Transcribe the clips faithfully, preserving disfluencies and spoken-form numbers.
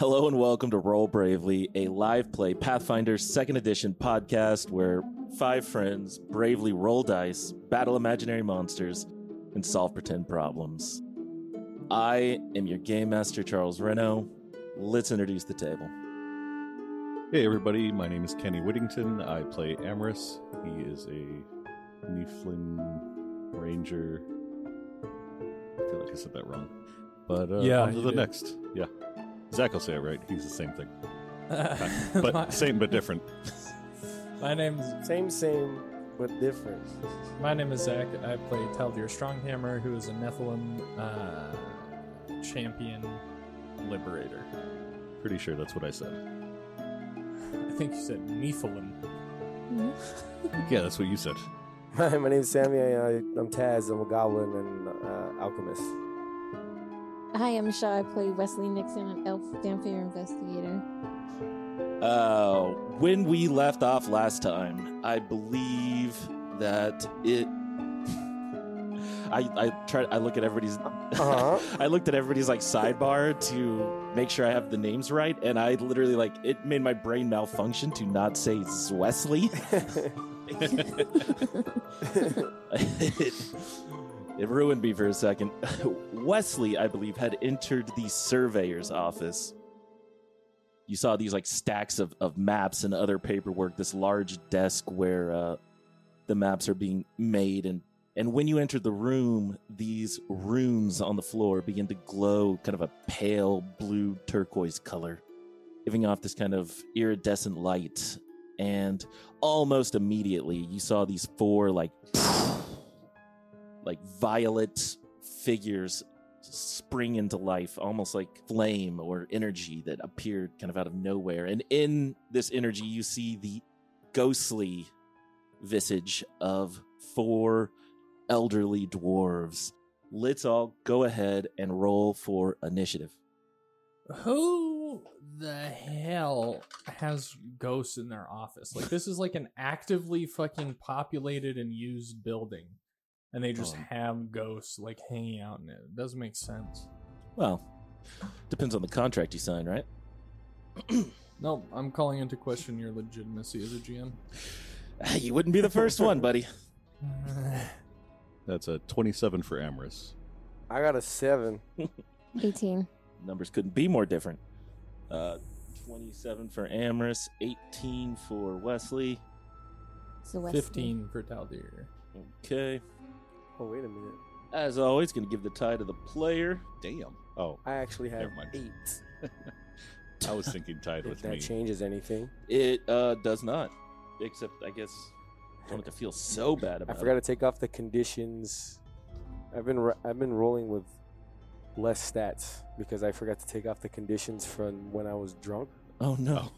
Hello and welcome to Roll Bravely, a live play Pathfinder second edition podcast where five friends bravely roll dice, battle imaginary monsters, and solve pretend problems. I am your game master, Charles Reno. Let's introduce the table. Hey everybody, my name is Kenny Whittington. I play Amorous. He is a Nieflin Ranger. I feel like I said that wrong. But uh, Yeah, on to you the did. next. Yeah. Zach will say it right. He's the same thing. But my, same but different. my name's Same, same, but different. my name is Zach. I play Taldir Stronghammer, who is a Nephilim uh, champion liberator. Pretty sure that's what I said. I think you said Nephilim. Yeah, that's what you said. Hi, my name's Sammy. I, I'm Taz. I'm a goblin and uh, alchemist. Hi, I'm Shaw. I play Wesley Nixon, an elf vampire investigator. Uh, when we left off last time, I believe that it. I I tried. I look at everybody's. Uh-huh. I looked at everybody's like sidebar to make sure I have the names right, and I literally like it made my brain malfunction to not say Wesley. it, it ruined me for a second. Wesley, I believe, had entered the surveyor's office. You saw these like stacks of, of maps and other paperwork, this large desk where uh, the maps are being made. And, and when you entered the room, these runes on the floor begin to glow kind of a pale blue turquoise color, giving off this kind of iridescent light. And almost immediately, you saw these four like like violet figures spring into life, almost like flame or energy that appeared kind of out of nowhere. And in this energy, you see the ghostly visage of four elderly dwarves. Let's all go ahead and roll for initiative. Who the hell has ghosts in their office? Like, this is like an actively fucking populated and used building, and they just Um. have ghosts like hanging out in it. It doesn't make sense. Well, depends on the contract you sign, right? No, I'm calling into question your legitimacy as a G M. You wouldn't be the first one, buddy. That's a twenty-seven for Amorous. I got a seven. eighteen. Numbers couldn't be more different. Uh, twenty-seven for Amorous, eighteen for Wesley. So Wesley. fifteen for Taldir. Okay. Oh, wait a minute. As always, going to give the tie to the player. Damn. Oh, I actually have Never mind. eight. I was thinking tied If with that me. changes anything. It uh, does not. Except, I guess, don't have to feel so bad I about forgot it. to take off the conditions. I've been ro- I've been rolling with less stats because I forgot to take off the conditions from when I was drunk. Oh, no.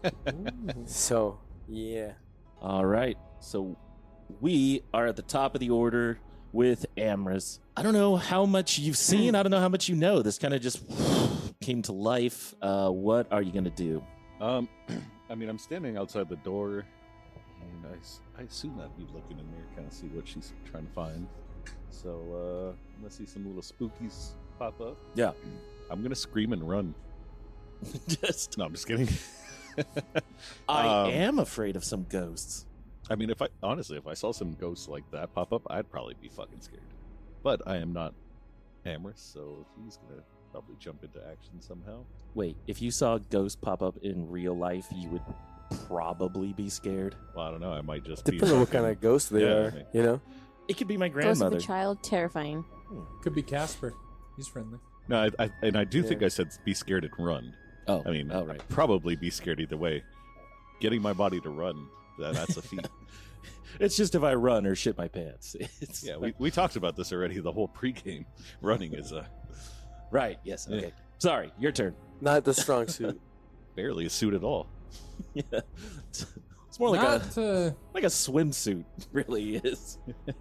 So, yeah. All right. So we are at the top of the order with Amorous. I don't know how much you've seen. I don't know how much you know. This kind of just came to life. Uh, what are you going to do? Um, I mean, I'm standing outside the door, and I, s- I assume I'd be looking in there, kind of see what she's trying to find. So, uh, let's see some little spookies pop up. Yeah. I'm gonna scream and run. just, No, I'm just kidding. I Um, am afraid of some ghosts. I mean, if I honestly, if I saw some ghosts like that pop up, I'd probably be fucking scared. But I am not Amorous, so he's gonna probably jump into action somehow. Wait, if you saw a ghost pop up in real life, you would probably be scared. Well, I don't know. I might just Depends on be what kind of ghost they Yeah. are, you know? It could be my Ghost of grandmother. a child, terrifying. Could be Casper. He's friendly. No, I, I, and I do think Yeah. I said be scared and run. Oh, I mean, oh, right. I'd probably be scared either way. Getting my body to run, that, that's a feat. It's just if I run or shit my pants. It's Yeah, we, we talked about this already. The whole pregame running is uh, right. Yes. Yeah. Okay. Sorry. Your turn. Not the strong suit. barely a suit at all. Yeah. It's, it's more like not, a uh, like a swimsuit. Really is.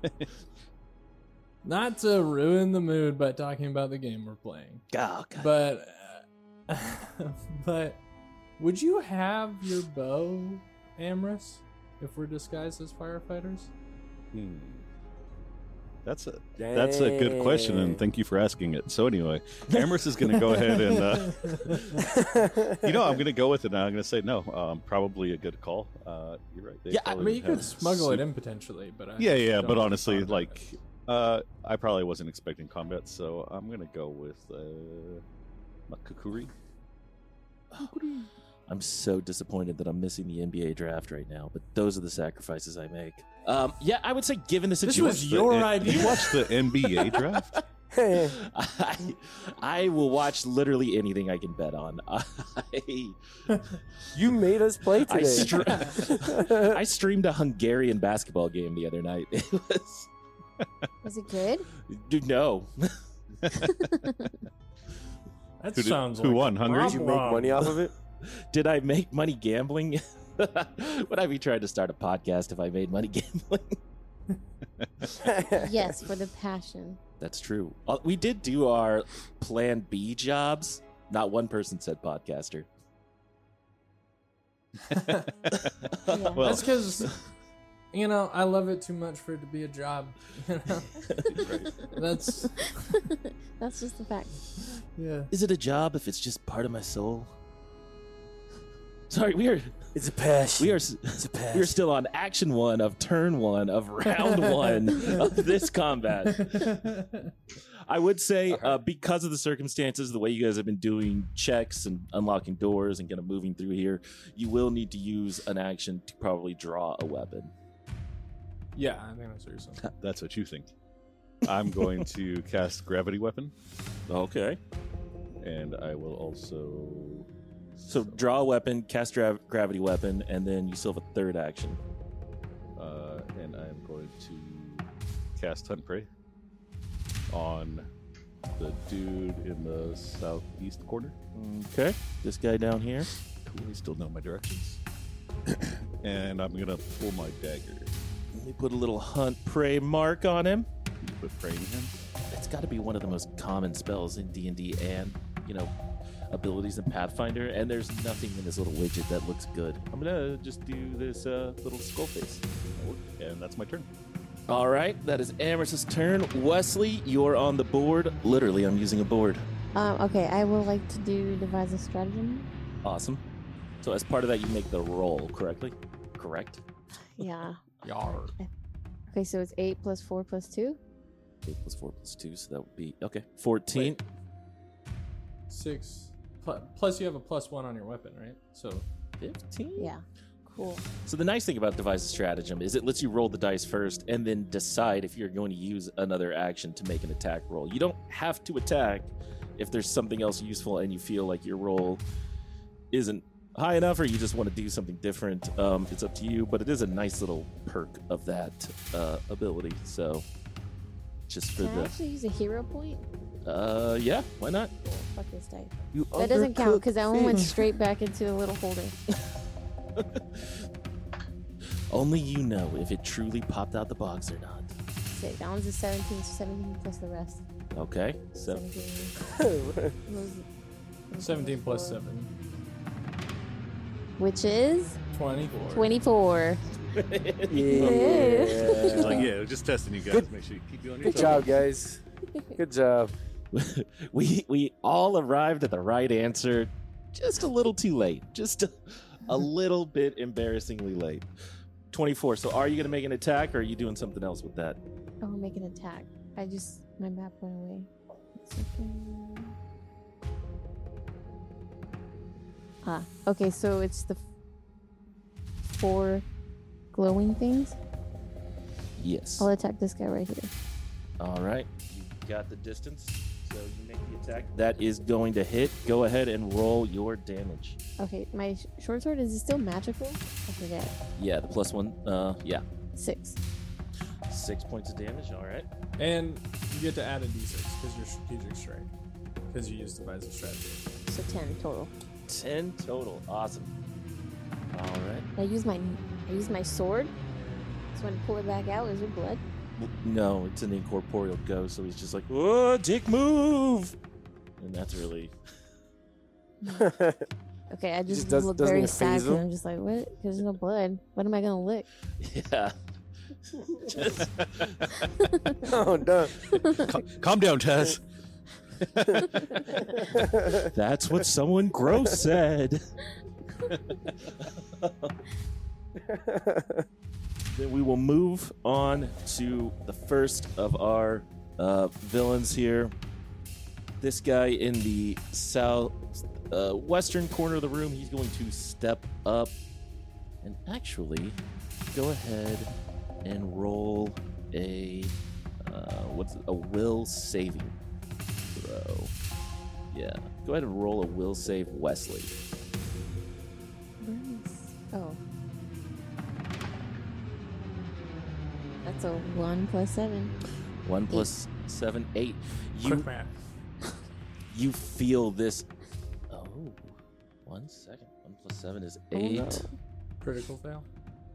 not to ruin the mood by talking about the game we're playing, Oh, God. but uh, but would you have your bow, Amorous, if we're disguised as firefighters? Hmm. That's a that's a good question, and thank you for asking it. So anyway, Amherst is going to go ahead and, uh, you know, I'm going to go with it. And I'm going to say no. Um, probably a good call. Uh, you're right. They Yeah, I I probably mean, you have could smuggle it soup. in potentially, but I Yeah, yeah, don't but have honestly, combat. like, uh, I probably wasn't expecting combat, so I'm going to go with uh, Makukuri. I'm so disappointed that I'm missing the N B A draft right now, but those are the sacrifices I make. Um, yeah, I would say given the This situation, was your The- idea. You watched the N B A draft? I, I will watch literally anything I can bet on. I, You made us play I, today. stre- I streamed a Hungarian basketball game the other night. It was, Was it good? dude, no. That Who did- sounds who like won, a Hungary? Did you make problem. money off of it? Did I make money gambling? Would I be trying to start a podcast if I made money gambling? Yes, for the passion. That's true. Uh, We did do our Plan B jobs. Not one person said podcaster. Yeah. Well, That's because, you know, I love it too much for it to be a job. You know? That's That's just the fact. yeah. Is it a job if it's just part of my soul? Sorry, we are It's a passion. we are It's a we are passion. still on action one of turn one of round one of this combat. I would say, uh, because of the circumstances, the way you guys have been doing checks and unlocking doors and kind of moving through here, you will need to use an action to probably draw a weapon. Yeah, I think that's what you're saying. That's what you think. I'm going to cast Gravity Weapon, Okay. and I will also. So draw a weapon, cast dra- gravity weapon, and then you still have a third action. Uh, and I'm going to cast Hunt Prey on the dude in the southeast corner. Okay. This guy down here. Cool, I still know my directions. And I'm gonna pull my dagger. Let me put a little hunt prey mark on him. Can you put praying him? It's got to be one of the most common spells in D and D and, you know, abilities in Pathfinder, and there's nothing in this little widget that looks good. I'm gonna just do this uh, little skull face. And that's my turn. All right, that is Amherst's turn. Wesley, you're on the board. Literally, I'm using a board. Um, okay, I would like to do devise a stratagem. Awesome. So as part of that, you make the roll correctly. Correct. Yeah. Yar. Okay, so it's eight plus four plus two. Eight plus four plus two, so that would be okay. Fourteen. Six. Pl- Plus, you have a plus one on your weapon, right? So Fifteen. Yeah. Cool. So the nice thing about Devise a Stratagem is it lets you roll the dice first and then decide if you're going to use another action to make an attack roll. You don't have to attack if there's something else useful and you feel like your roll isn't high enough or you just want to do something different. Um, it's up to you, but it is a nice little perk of that uh, ability. So just for Can I the... actually use a hero point? Uh, yeah, why not? Oh, fuck this dice. You That doesn't count undercooked because that one went fish. straight back into the little holder. Only you know if it truly popped out the box or not. Sick. That one's a seventeen, so seventeen plus the rest. Okay, so seventeen. What was it? seventeen plus seven. Which is twenty-four. twenty-four. Yeah. She's like, yeah, just testing you guys. Good- Make sure you keep you on your Good job, guys. Good job. we we all arrived at the right answer just a little too late. Just a, a little bit embarrassingly late. twenty-four. So are you going to make an attack or are you doing something else with that? Oh, make an attack. I just, my map went away. Second. Ah, okay, so it's the f- four glowing things. Yes. I'll attack this guy right here. All right. You got the distance. So you make the attack. That is going to hit. Go ahead and roll your damage. Okay, my sh- short sword, is it still magical? I forget. Yeah, the plus one. Uh, yeah. Six. Six points of damage. All right. And you get to add a d six because you're strategic strike. Because you used Devise a Strategy. So ten total. Ten total. Awesome. All right. I use my, I use my sword. So when I pull it back out, is there blood? No, it's an incorporeal ghost, so he's just like, "Whoa, dick move!" And that's really Okay, I just, just does- look doesn't very even sad faze because him? I'm just like, what? There's no blood. What am I gonna lick? yeah. Just- Oh, no. Cal- calm down, Taz. That's what someone gross said. Then we will move on to the first of our uh, villains here. This guy in the south uh, western corner of the room, he's going to step up and actually go ahead and roll a uh, what's it? a will saving throw. Yeah, go ahead and roll a will save, Wesley. Nice. Oh. That's a one plus seven. One plus seven, eight. You Quick math. you feel this. Oh, one second. One plus seven is eight. no. Critical fail.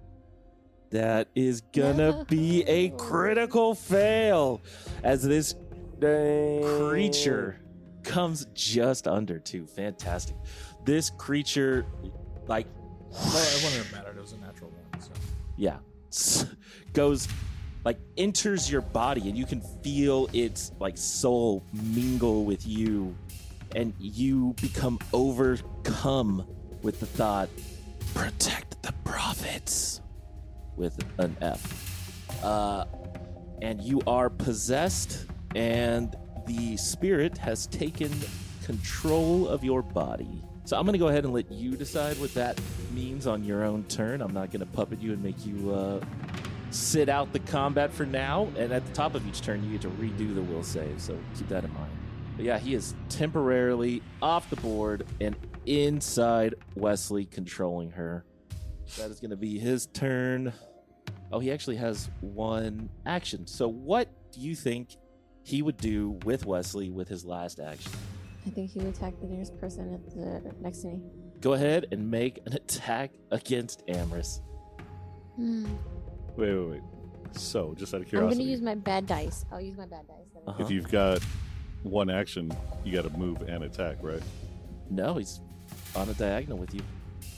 That is gonna be a No. critical fail, as this Dang. creature comes just under two. Fantastic. This creature, like, Well, it wouldn't have mattered. It was a natural one. So. yeah, s- goes, like, enters your body, and you can feel its, like, soul mingle with you, and you become overcome with the thought, protect the prophets, with an F. Uh, and you are possessed, and the spirit has taken control of your body. So I'm going to go ahead and let you decide what that means on your own turn. I'm not going to puppet you and make you uh, sit out the combat for now. And at the top of each turn, you get to redo the will save. So keep that in mind. But yeah, he is temporarily off the board and inside Wesley, controlling her. That is going to be his turn. Oh, he actually has one action. So what do you think he would do with Wesley with his last action? I think he would attack the nearest person at the next to me. Go ahead and make an attack against Amorous. Hmm. Wait, wait, wait. So, just out of I'm curiosity, gonna use my bad dice. I'll use my bad dice. Then. Uh-huh. if you've got one action, you got to move and attack, right? No, he's on a diagonal with you.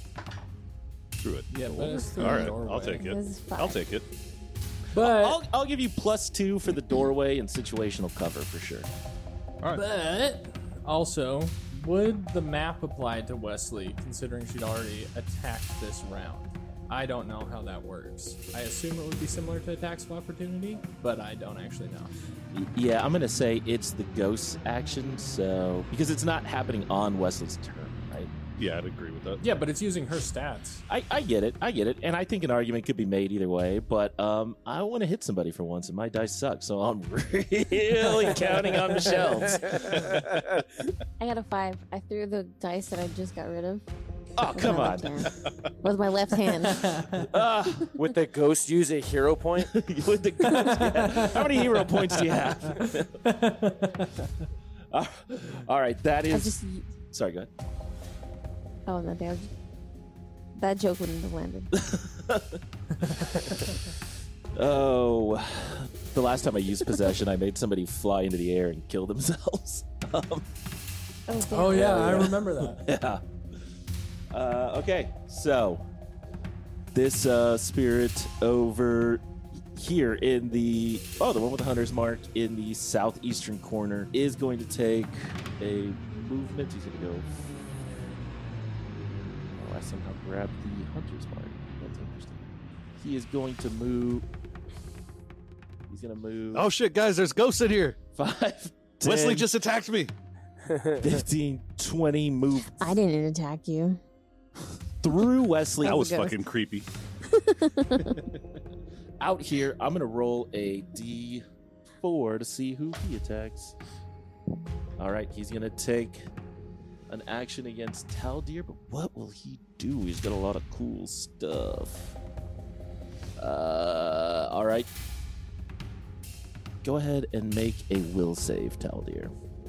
Screw it. Yeah, but it's through All the right, doorway. I'll take it. This is five. I'll take it. But I'll, I'll give you plus two for the doorway and situational cover for sure. All right. But also, would the map apply to Wesley, considering she'd already attacked this round? I don't know how that works. I assume it would be similar to attacks of opportunity, but I don't actually know. Y- Yeah, I'm going to say it's the ghost action, so because it's not happening on Wesley's turn, right? Yeah, I'd agree with that. Yeah, but it's using her stats. I, I get it. I get it. And I think an argument could be made either way, but um, I want to hit somebody for once, and my dice suck, so I'm really counting on Michelle's. I got a five. I threw the dice that I just got rid of. Oh, with come my on. left hand. With my left hand. Ah, Would the ghost use a hero point? with the yeah. How many hero points do you have? Uh, all right, that I is. just. Sorry, go ahead. Oh, nothing. I was, that joke wouldn't have landed. Oh, the last time I used possession, I made somebody fly into the air and kill themselves. Um, Oh, damn. Oh yeah, I yeah. remember that. yeah. Uh, okay, so this uh, spirit over here in the oh, the one with the hunter's mark in the southeastern corner is going to take a movement. He's going to go. Oh, I somehow grabbed the hunter's mark. That's interesting. He is going to move. He's going to move. Oh shit, guys! There's ghosts in here. five, Wesley ten, just attacked me. fifteen, twenty, move I didn't attack you. through Wesley. That Oh, was ghost. fucking creepy. Out here, I'm gonna roll a d four to see who he attacks. All right, he's gonna take an action against Taldir, but what will he do? He's got a lot of cool stuff. Uh, all right. Go ahead and make a will save, Taldir.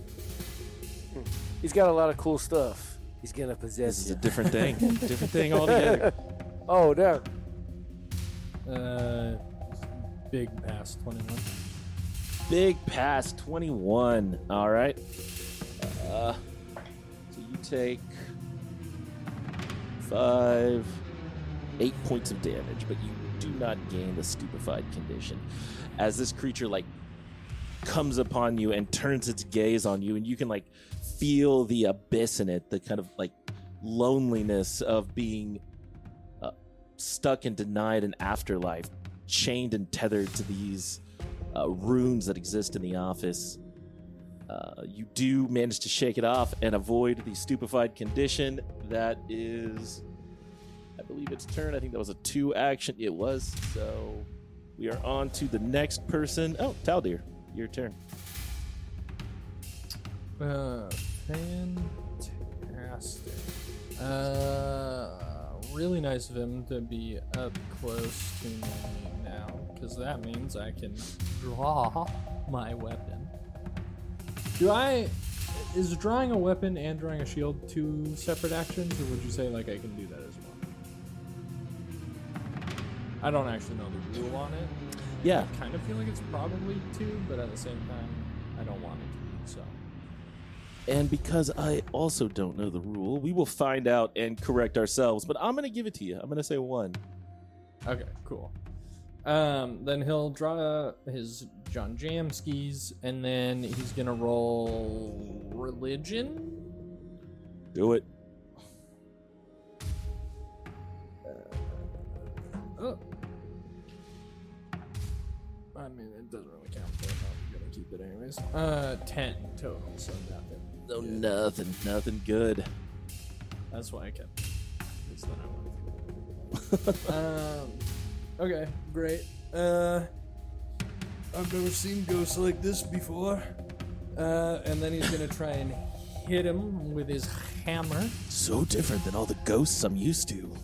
He's got a lot of cool stuff. He's gonna possess This is you. a different thing. different thing altogether. Oh, damn. Uh, big pass twenty-one. Big pass, twenty-one. All right. Uh, so you take five, eight points of damage, but you do not gain the stupefied condition. As this creature like comes upon you and turns its gaze on you, and you can like feel the abyss in it, the kind of like loneliness of being uh, stuck and denied an afterlife, chained and tethered to these uh, runes that exist in the office. Uh, you do manage to shake it off and avoid the stupefied condition. That is, I believe it's turn. I think that was a two action. It was. So we are on to the next person. Oh, Taldir, your turn. Uh, fantastic. Uh, really nice of him to be up close to me now, because that means I can draw my weapon. Do I... Is drawing a weapon and drawing a shield two separate actions, or would you say like I can do that as well? I don't actually know the rule on it. Yeah. I kind of feel like it's probably two, but at the same time, I don't want it to be, so... And because I also don't know the rule, we will find out and correct ourselves, but I'm going to give it to you. I'm going to say one. Okay, cool. Um, then he'll draw his John Jamskis, and then he's gonna roll religion. Do it. Uh, oh. I mean, it doesn't really count, but I'm gonna keep it anyways. Uh, ten total, so nothing. No, nothing. Nothing good. That's why I kept it. Because then I went. um, okay, great. Uh, I've never seen ghosts like this before. Uh, and then he's gonna try and hit him with his hammer. So different than all the ghosts I'm used to.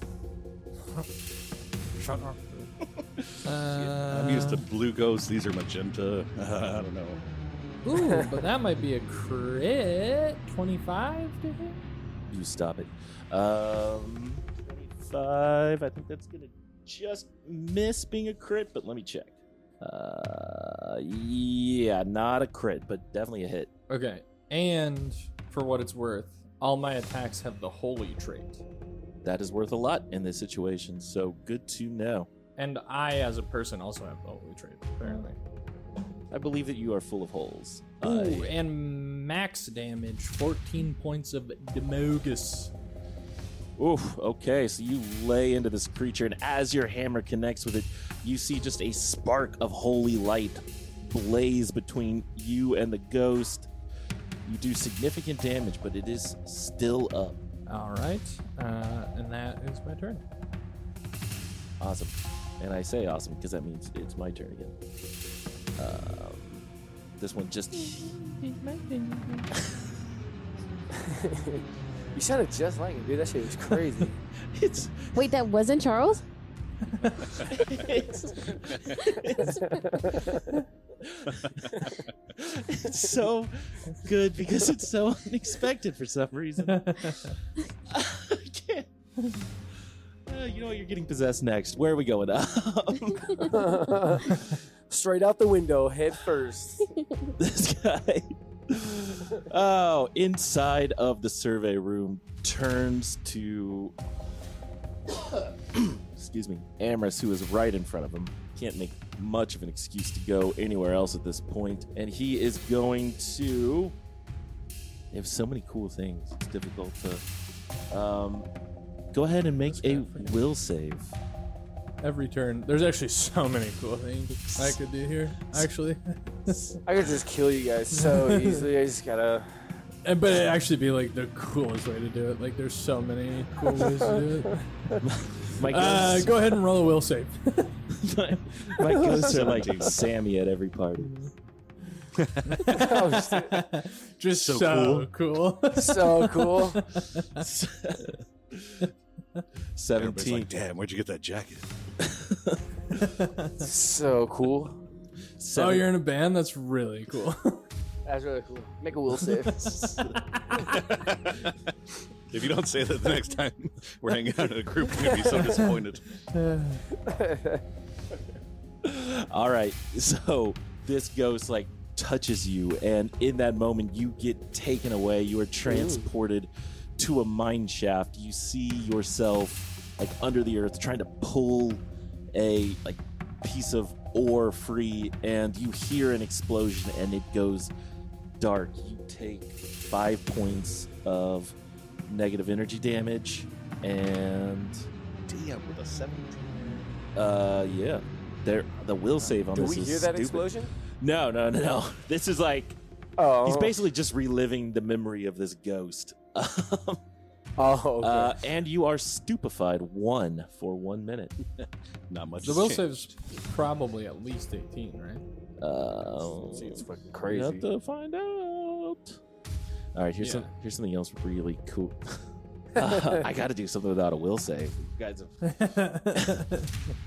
Shut up. uh, I'm used to blue ghosts. These are magenta. I don't know. Ooh, but that might be a crit. twenty-five to hit? You stop it. Um, twenty-five. I think that's going to just miss being a crit, but let me check. Uh, yeah, not a crit, but definitely a hit. Okay, and for what it's worth, all my attacks have the holy trait. That is worth a lot in this situation, so good to know. And I, as a person, also have the holy trait, apparently. I believe that you are full of holes. Ooh, I- and max damage, fourteen points of Demogus. Oof, okay, so you lay into this creature, and as your hammer connects with it, you see just a spark of holy light blaze between you and the ghost. You do significant damage, but it is still up. All right, uh, and that is my turn. Awesome. And I say awesome because that means it's my turn again. Um, this one just... You sounded just like him, dude. That shit was crazy. it's, Wait, that wasn't Charles? it's, it's, it's so good because it's so unexpected for some reason. I can't. Uh, you know what? You're getting possessed next. Where are we going? Straight out the window, head first. This guy. Oh, inside of the survey room turns to. Excuse me, Amorous, who is right in front of him. Can't make much of an excuse to go anywhere else at this point, and he is going to. They have so many cool things. It's difficult to. Um, go ahead and make a will save. Every turn. There's actually so many cool things I could do here, actually. I could just kill you guys so easily. I just gotta. And, but it'd actually be like the coolest way to do it. Like, there's so many cool ways to do it. My Uh, ghosts, go ahead and roll a will save. my, my ghosts are like Sammy at every party. Oh, shit. Just so, So cool. So cool. Everybody's Seventeen. like, damn, where'd you get that jacket? So cool. Oh, Seven- you're in a band? That's really cool. That's really cool. Make a will save. If you don't say that the next time we're hanging out in a group, I'm going to be so disappointed. All right, so this ghost like touches you, and in that moment, you get taken away. You are transported to a mine shaft. You see yourself like under the earth, trying to pull a like piece of ore free, and you hear an explosion, and it goes dark. You take five points of negative energy damage, and Damn, with a seventeen. uh, yeah, there the will save on Do this we is hear that stupid. explosion? No, no, no, no. This is like Oh, he's basically just reliving the memory of this ghost. Oh, okay. uh, and you are stupefied one for one minute. Not much. The has will changed. save's probably at least eighteen, right? Uh, See, it's fucking we crazy. have to find out. All right, here's Yeah. some here's something else really cool. Uh, I got to do something without a will save. You guys have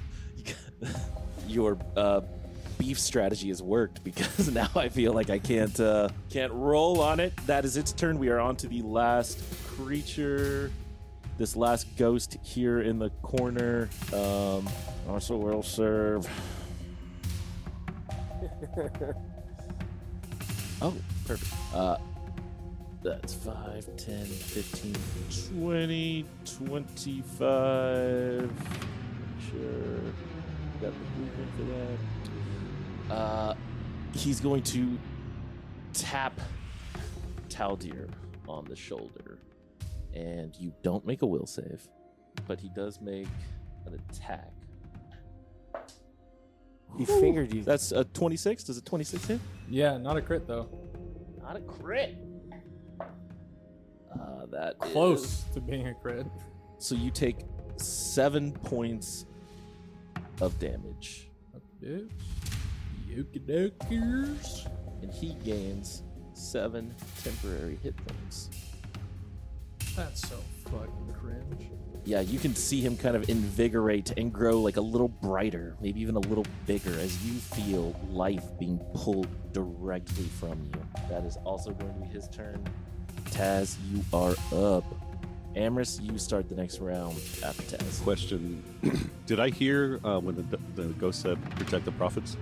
your uh, beef strategy has worked because now I feel like I can't uh, can't roll on it. That is its turn. We are on to the last creature. This last ghost here in the corner. Um, also will serve. Oh, perfect. Uh, that's five, ten, fifteen, twenty, twenty-five. Sure. Got the movement for that. Uh, he's going to tap Taldir on the shoulder. And you don't make a will save, but he does make an attack. He fingered you. That's a twenty-six. Does a twenty-six hit? Yeah, not a crit though. Not a crit. Uh, that Close is- to being a crit. So you take seven points of damage, Bitch. Yoki-dokers. and he gains seven temporary hit points. That's so fucking cringe. Yeah, you can see him kind of invigorate and grow like a little brighter, maybe even a little bigger, as you feel life being pulled directly from you. That is also going to be his turn. Taz, you are up. Amorous, you start the next round after Taz. Question: Did I hear uh, when the, the ghost said "protect the prophets"?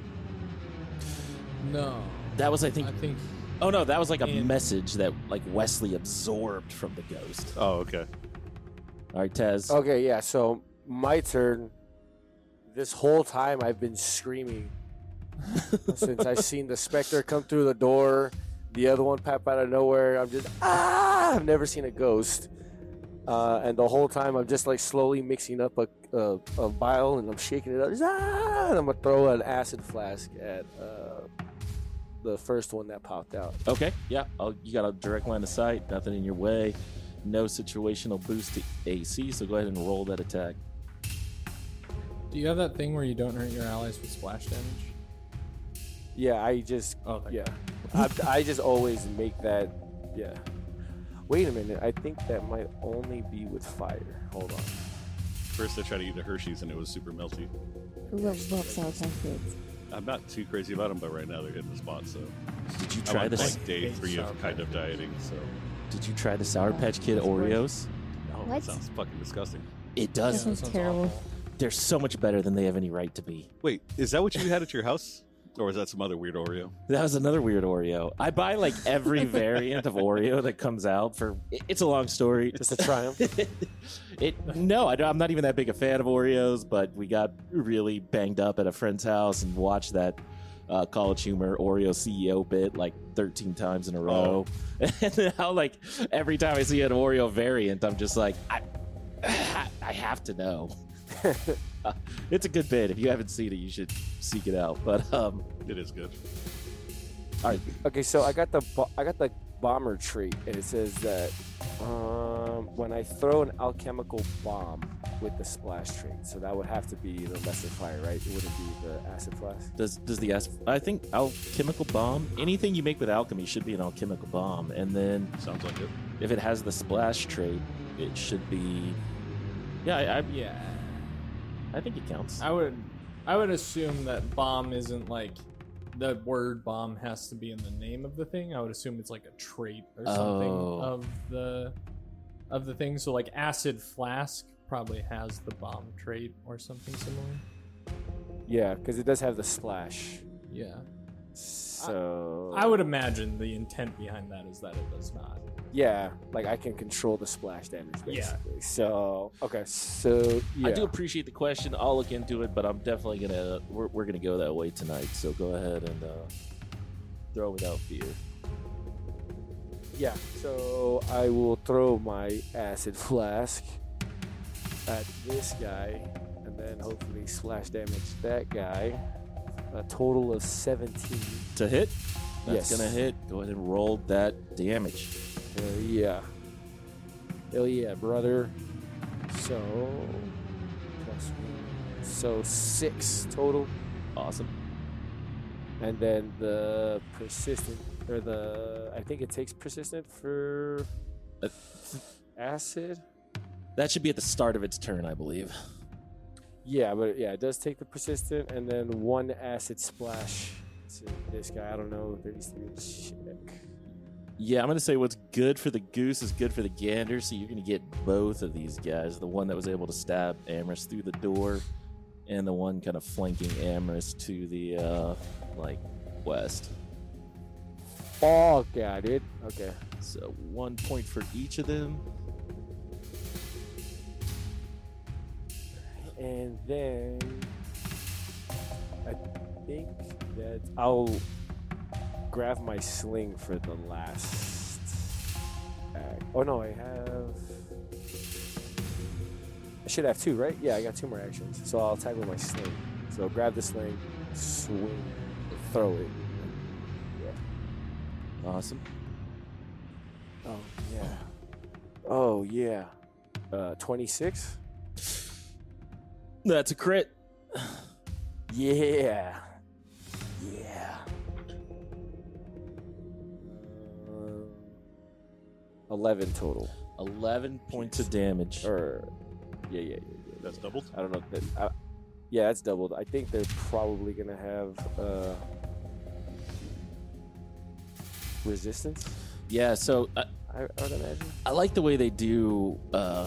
No. That was, I think. I think Oh no, that was like a And- message that like Wesley absorbed from the ghost. Oh, okay. All right, Taz. Okay, yeah. So my turn. This whole time I've been screaming since I've seen the specter come through the door. The other one pop out of nowhere. I'm just ah. I've never seen a ghost. Uh, and the whole time I'm just like slowly mixing up a a, a vial and I'm shaking it up. Just, ah, and I'm gonna throw an acid flask at uh, the first one that popped out. Okay, yeah. Oh, you got a direct line of sight. Nothing in your way. No situational boost to A C. So go ahead and roll that attack. Do you have that thing where you don't hurt your allies with splash damage? Yeah, I just Oh, thank yeah, I, I just always make that. Yeah. Wait a minute. I think that might only be with fire. Hold on. First, I tried to eat a Hershey's and it was super melty. Who loves love Sour Patch Kids? I'm not too crazy about them, but right now they're hitting the spot. So Did you I'm try on this? like day Hate three Sour of kind Patch of dieting. So Did you try the Sour Patch Kid Oreos? no, What? that sounds fucking disgusting. It That does. sounds sounds terrible. awful. They're so much better than they have any right to be. Wait, is that what you had at your house, or was that some other weird Oreo? That was another weird Oreo. I buy like every variant of Oreo that comes out for. it- It's a long story. Just a triumph. it no, I don't, I'm not even that big a fan of Oreos, but we got really banged up at a friend's house and watched that uh, College Humor Oreo C E O bit like thirteen times in a row. And now, like every time I see an Oreo variant, I'm just like, I, I have to know. It's a good bit. If you haven't seen it, you should seek it out. But um, It is good. all right, Okay, so I got the bo- I got the bomber trait, and it says that um, when I throw an alchemical bomb with the splash trait, so that would have to be the lesser fire, right? It wouldn't be the acid flask. Does does the acid? I think alchemical bomb. Anything you make with alchemy should be an alchemical bomb, and then Sounds like it. if it has the splash trait, it should be. Yeah, I I, Yeah. I think it counts. I would I would assume that bomb isn't like the word bomb has to be in the name of the thing. I would assume it's like a trait or something Oh. of the of the thing. So like acid flask probably has the bomb trait or something similar. Yeah, because it does have the splash. Yeah. So I would imagine the intent behind that is that it does not. yeah, like I can control the splash damage Yeah. basically. So okay, so yeah. I do appreciate the question. I'll look into it, but I'm definitely gonna we're, we're gonna go that way tonight. So go ahead and uh, throw without fear. Yeah, so I will throw my acid flask at this guy, and then hopefully slash damage that guy. A total of seventeen. To hit, that's Yes. gonna hit. Go ahead and roll that damage. Hell yeah. Hell yeah, brother. So, plus one. So six total. Awesome. And then the persistent, or the, I think it takes persistent for Uh, acid. That should be at the start of its turn, I believe. Yeah, but yeah, it does take the persistent, and then one acid splash to this guy. I don't know. There needs to be a check. Yeah, I'm gonna say what's good for the goose is good for the gander. So you're gonna get both of these guys: the one that was able to stab Amherst through the door, and the one kind of flanking Amherst to the uh, like west. Fuck yeah, dude. Okay. So one point for each of them. And then I think that I'll grab my sling for the last act. Oh no, I have. I should have two, right? Yeah, I got two more actions. So I'll attack with my sling. So grab the sling, swing, throw it. Yeah. Awesome. Oh yeah. Oh yeah. Uh, twenty-six. That's a crit. Yeah. Yeah. Uh, Eleven total. eleven points of damage. Or yeah, yeah, yeah, yeah. That's doubled. I don't know. If that, I, yeah, that's doubled. I think they're probably gonna have uh, resistance. Yeah, so uh, I, I would imagine. I like the way they do uh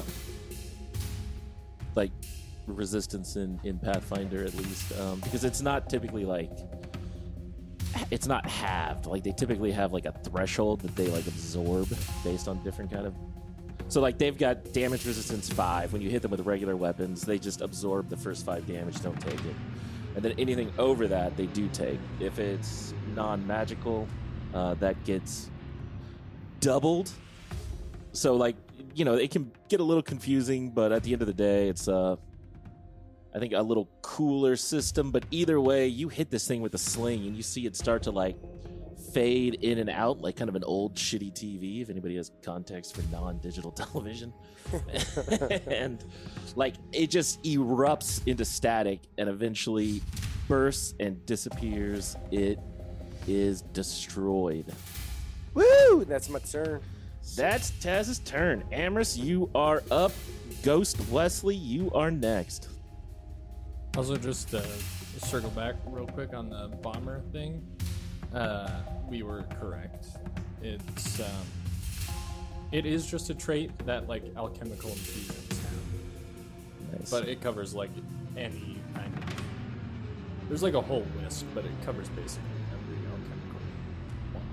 like resistance in in Pathfinder, at least, um, because it's not typically like it's not halved. Like they typically have like a threshold that they like absorb based on different kind of. So like they've got damage resistance five. When you hit them with regular weapons, they just absorb the first five damage, don't take it. And then anything over that, they do take. If it's non-magical, uh, that gets doubled. So like, you know, it can get a little confusing, but at the end of the day, it's uh I think a little cooler system. But either way, you hit this thing with a sling and you see it start to like fade in and out like kind of an old shitty T V, if anybody has context for non-digital television. And like it just erupts into static and eventually bursts and disappears. It is destroyed. Woo! That's my turn. That's Taz's turn. Amherst, you are up. Ghost Wesley, you are next. Also, just uh, circle back real quick on the bomber thing. Uh, we were correct. It's um, it is just a trait that like alchemical infusions have, Nice. but it covers like any kind of. There's like a whole list, but it covers basically every alchemical law,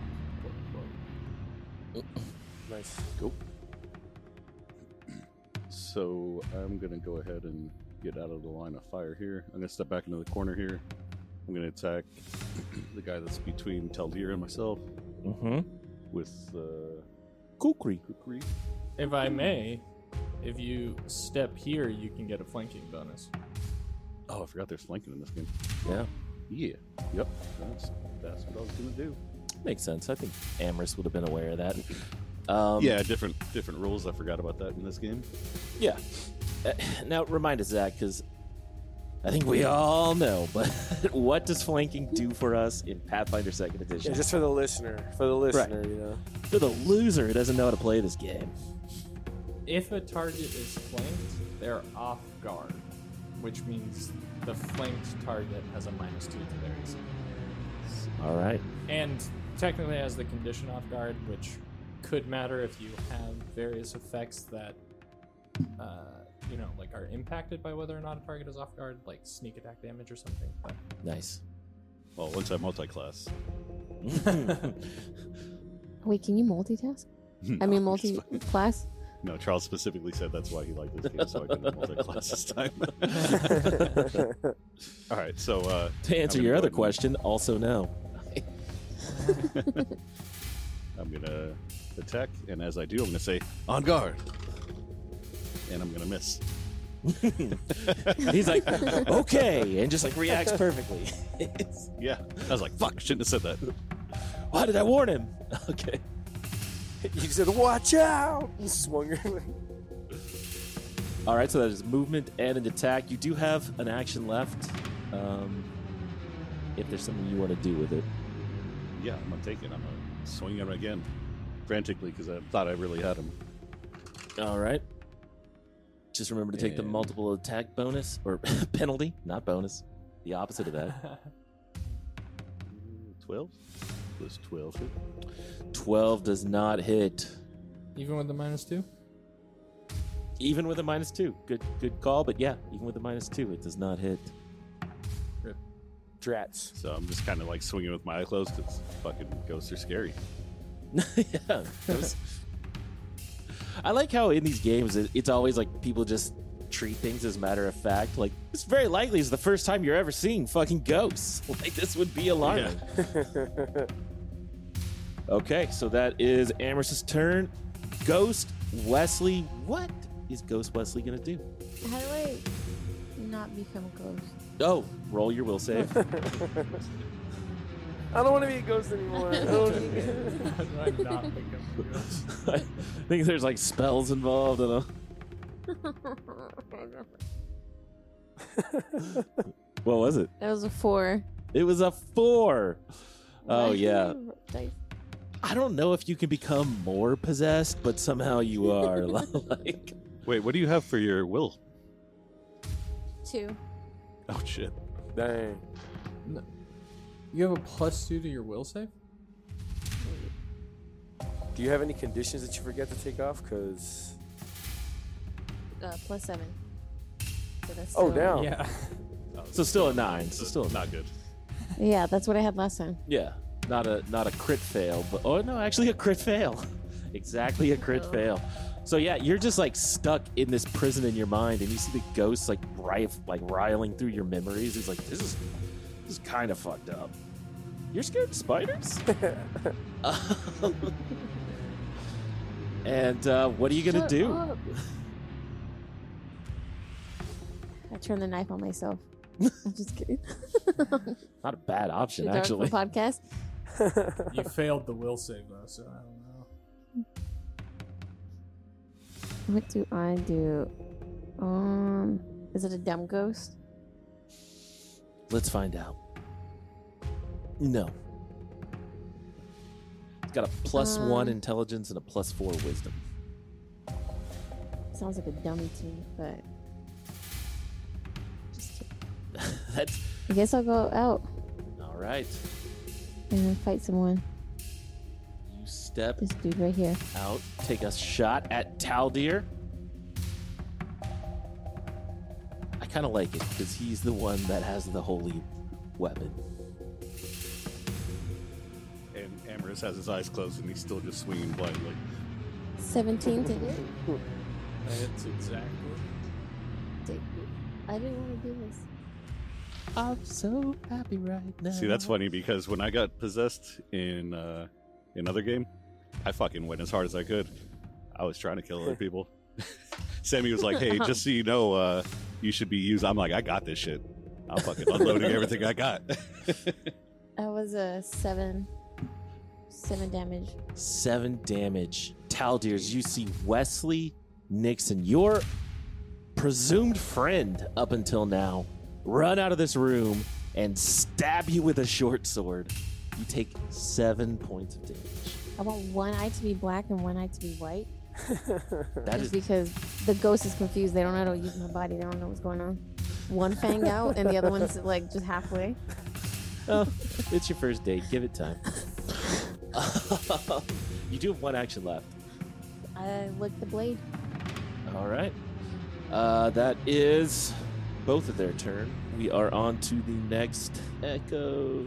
quote unquote. Nice. Cool. So I'm gonna go ahead and get out of the line of fire here. I'm gonna step back into the corner here. I'm gonna attack the guy that's between Taldir and myself Mm-hmm. with uh, Kukri. Kukri. If I may, if you step here, you can get a flanking bonus. Oh, I forgot there's flanking in this game. Yeah, Yeah. Yep. That's that's what I was gonna do. makes sense. I think Amherst would have been aware of that. Um, Yeah, different different rules. I forgot about that in this game. Yeah. Uh, now, remind us, Zach, because I think we all know, but what does flanking do for us in Pathfinder second Edition? Yeah, just for the listener. For the listener, you know. For the loser who doesn't know how to play this game. If a target is flanked, they're off guard, which means the flanked target has a minus two to their A C. All right. And technically has the condition off guard, which could matter if you have various effects that, uh, you know, like are impacted by whether or not a target is off guard, like sneak attack damage or something. But Nice. Well, once I multi-class. Wait, can you multitask? I mean, No, I'm just fucking- multi-class? No, Charles specifically said that's why he liked this game, so I couldn't multi-class this time. All right, so uh, To answer I'm your gonna other go ahead and- question, also no. I'm gonna attack, and as I do, I'm gonna say on guard, and I'm gonna miss. He's like, okay, and just like reacts perfectly. Yeah, I was like, "Fuck, shouldn't have said that." Why did I warn him? Okay. You said, "Watch out!" You swung your. All right, so that is movement and an attack. You do have an action left. Um, if there's something you want to do with it. Yeah, I'm gonna take it. I'm gonna swing him again, frantically, because I thought I really had him. All right. Just remember to take the And- multiple attack bonus or penalty, not bonus. The opposite of that. Twelve plus twelve. twelve does not hit. Even with the minus two? Even with a minus two. Good good call, but yeah, even with a minus two, it does not hit. Drats. So I'm just kind of like swinging with my eye closed because fucking ghosts are scary. Yeah. those- I like how in these games it, it's always like people just treat things as matter of fact. Like, it's very likely is the first time you're ever seeing fucking ghosts. Like, this would be alarming. Okay, so that is Amherst's turn. Ghost Wesley. What is Ghost Wesley gonna do? How do I not become a ghost? Oh, roll your will save. I don't want to be a ghost anymore. I don't wanna be- How do I not become a ghost? I think there's like spells involved. And what was it? That was a four. It was a four. Oh Why? yeah. Dice. I don't know if you can become more possessed, but somehow you are. Like, Wait, what do you have for your will? Two. Oh shit. Dang. You have a plus two to your will save? Do you have any conditions that you forget to take off? Cause Uh, plus seven. So that's oh still- damn. Yeah. so still a nine. So still a nine. not good. Yeah, that's what I had last time. Yeah, not a not a crit fail, but oh no, actually a crit fail. Exactly a crit Oh. fail. So yeah, you're just like stuck in this prison in your mind, and you see the ghosts like rife, like riling through your memories. It's like this is this is kind of fucked up. You're scared of spiders? And uh, what are you gonna Shut do? up. I turned the knife on myself. I'm just kidding. Not a bad option, Too dark for actually. podcast. You failed the will save, though, so I don't know. What do I do? Um, is it a dumb ghost? Let's find out. No. It's got a plus Um, one intelligence and a plus four wisdom. Sounds like a dummy to me, but just kidding. That's I guess I'll go out all right. and fight someone. You step This dude right here. out, take a shot at Taldir. I kind of like it because he's the one that has the holy weapon. And Amorous has his eyes closed and he's still just swinging blindly. seventeen to hit. That's exactly. Take- I didn't want to do this. I'm so happy right now. See, that's funny because when I got possessed in uh, another game, I fucking went as hard as I could. I was trying to kill other people. Sammy was like, "Hey, just so you know, uh, you should be used." I'm like, "I got this shit. I'm fucking unloading everything I got." I was a seven. Seven damage. Seven damage. Taldirs, you see Wesley Nixon, your presumed friend up until now, run out of this room and stab you with a short sword. You take seven points of damage. I want one eye to be black and one eye to be white. That Just is because the ghost is confused. They don't know how to use my body. They don't know what's going on. One fang out and the other one's like just halfway. oh, it's your first date. Give it time. You do have one action left. I lick the blade. All right. Uh, that is both of their turn. we are on to the next echo.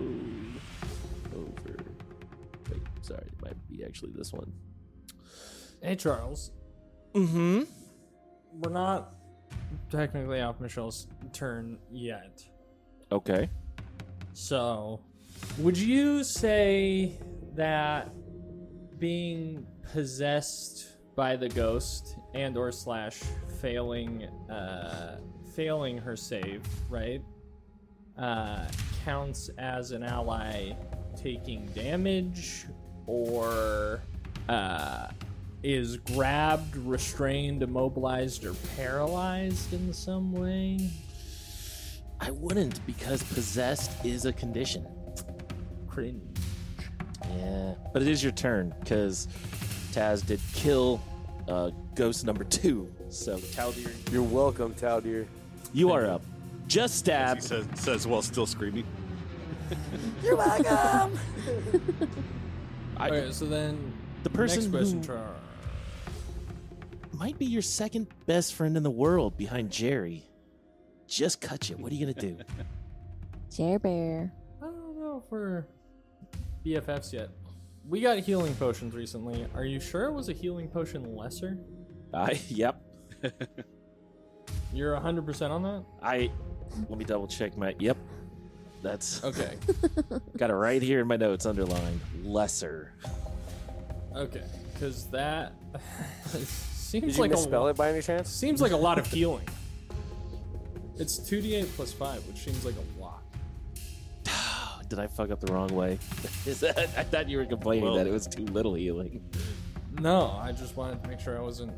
Over. Wait, sorry, it might be actually this one. Hey, Charles. Mm-hmm. We're not technically off Michelle's turn yet. Okay. So, would you say that being possessed by the ghost and or slash failing uh, failing her save, right, uh, counts as an ally taking damage, or uh, is grabbed, restrained, immobilized, or paralyzed in some way? I wouldn't, because possessed is a condition. Cringe. Yeah, but it is your turn, because Taz did kill uh, ghost number two. So, Taldir, You're welcome, Taldir. you are up. Just He stab. says, says while still screaming. You're welcome. I, Okay, so then the person next question, who Charles. might be your second best friend in the world behind Jerry. Just cut you. What are you going to do? Jer Bear. I don't know if we're B F Fs yet. We got healing potions recently. Are you sure it was a healing potion lesser? I, yep. You're one hundred percent on that? I, let me double check my, yep. That's, Okay. got it right here in my notes underlined. Lesser. Okay. Because that Did seems you like a misspell it by any chance? seems like a lot of healing. It's two d eight plus five, which seems like a lot. Did I fuck up the wrong way? Is that, I thought you were complaining Well- that it was too little healing. No, I just wanted to make sure I wasn't,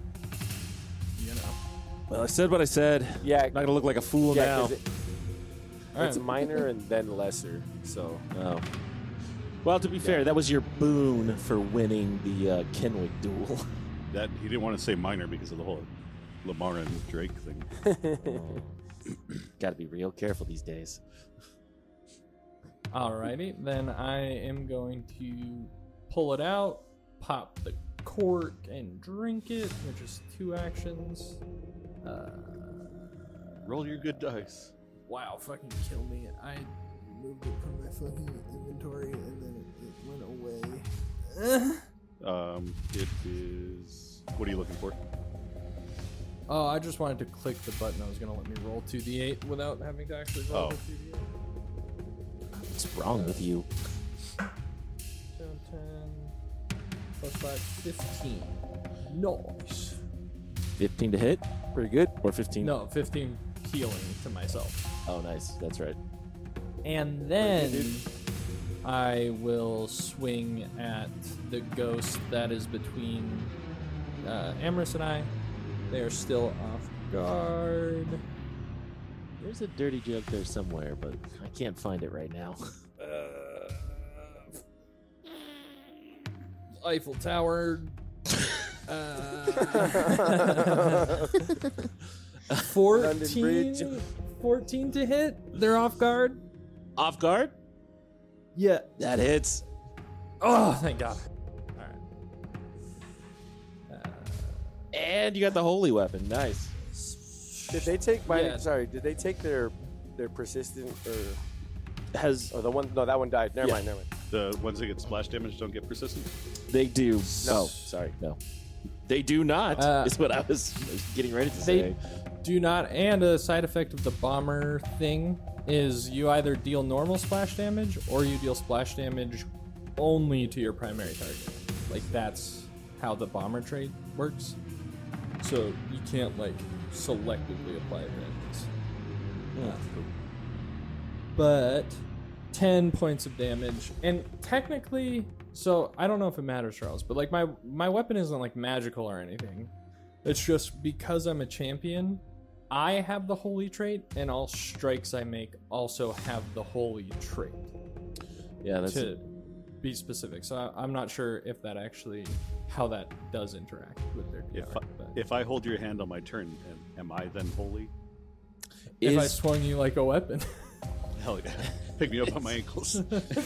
you know. Well, I said what I said. Yeah. I'm not going to look like a fool Yeah, now. 'cause it, All it's right. minor and then lesser. So Oh. Well, to be fair, that was your boon for winning the uh, Kenwick duel. That he didn't want to say minor because of the whole Lamar and Drake thing. Got to be real careful these days. Alrighty, then I am going to pull it out, pop the cork, and drink it, which is two actions. Uh, Roll your good dice. wow, fucking kill me. I moved it from my fucking inventory and then it went away. Um, it is. What are you looking for? Oh, I just wanted to click the button. I was going to let me roll two d eight without having to actually roll Oh. the two d eight. What's wrong with you? ten, ten, plus five, fifteen. Nice. fifteen to hit? pretty good. Or fifteen? No, fifteen healing to myself. Oh, nice. That's right. And then I will swing at the ghost that is between uh, Amherst and I. They are still off guard. There's a dirty joke there somewhere, but I can't find it right now. Eiffel Tower. Uh, fourteen, Bridge. fourteen to hit. They're off guard. Off guard? Yeah. That hits. Oh, thank God. All right. And you got the holy weapon. Nice. Did they take my? Yeah. Sorry, did they take their their persistent or Has oh the one? No, that one died. Never Yeah. mind. Never mind. The ones that get splash damage don't get persistent. They do. No. Oh, sorry. No. They do not, Uh, is what I was getting ready to They say. do not, and a side effect of the bomber thing is you either deal normal splash damage or you deal splash damage only to your primary target. Like that's how the bomber trait works. So you can't like selectively apply randoms. But ten points of damage, and technically, so I don't know if it matters, Charles, but like my my weapon isn't like magical or anything. It's just because I'm a champion, I have the holy trait, and all strikes I make also have the holy trait. Yeah, that's To be specific, so I, I'm not sure if that actually how that does interact with their D R. If I, but if I hold your hand on my turn, am, am I then holy? if I is swung you like a weapon, Hell yeah! Pick me up on my ankles.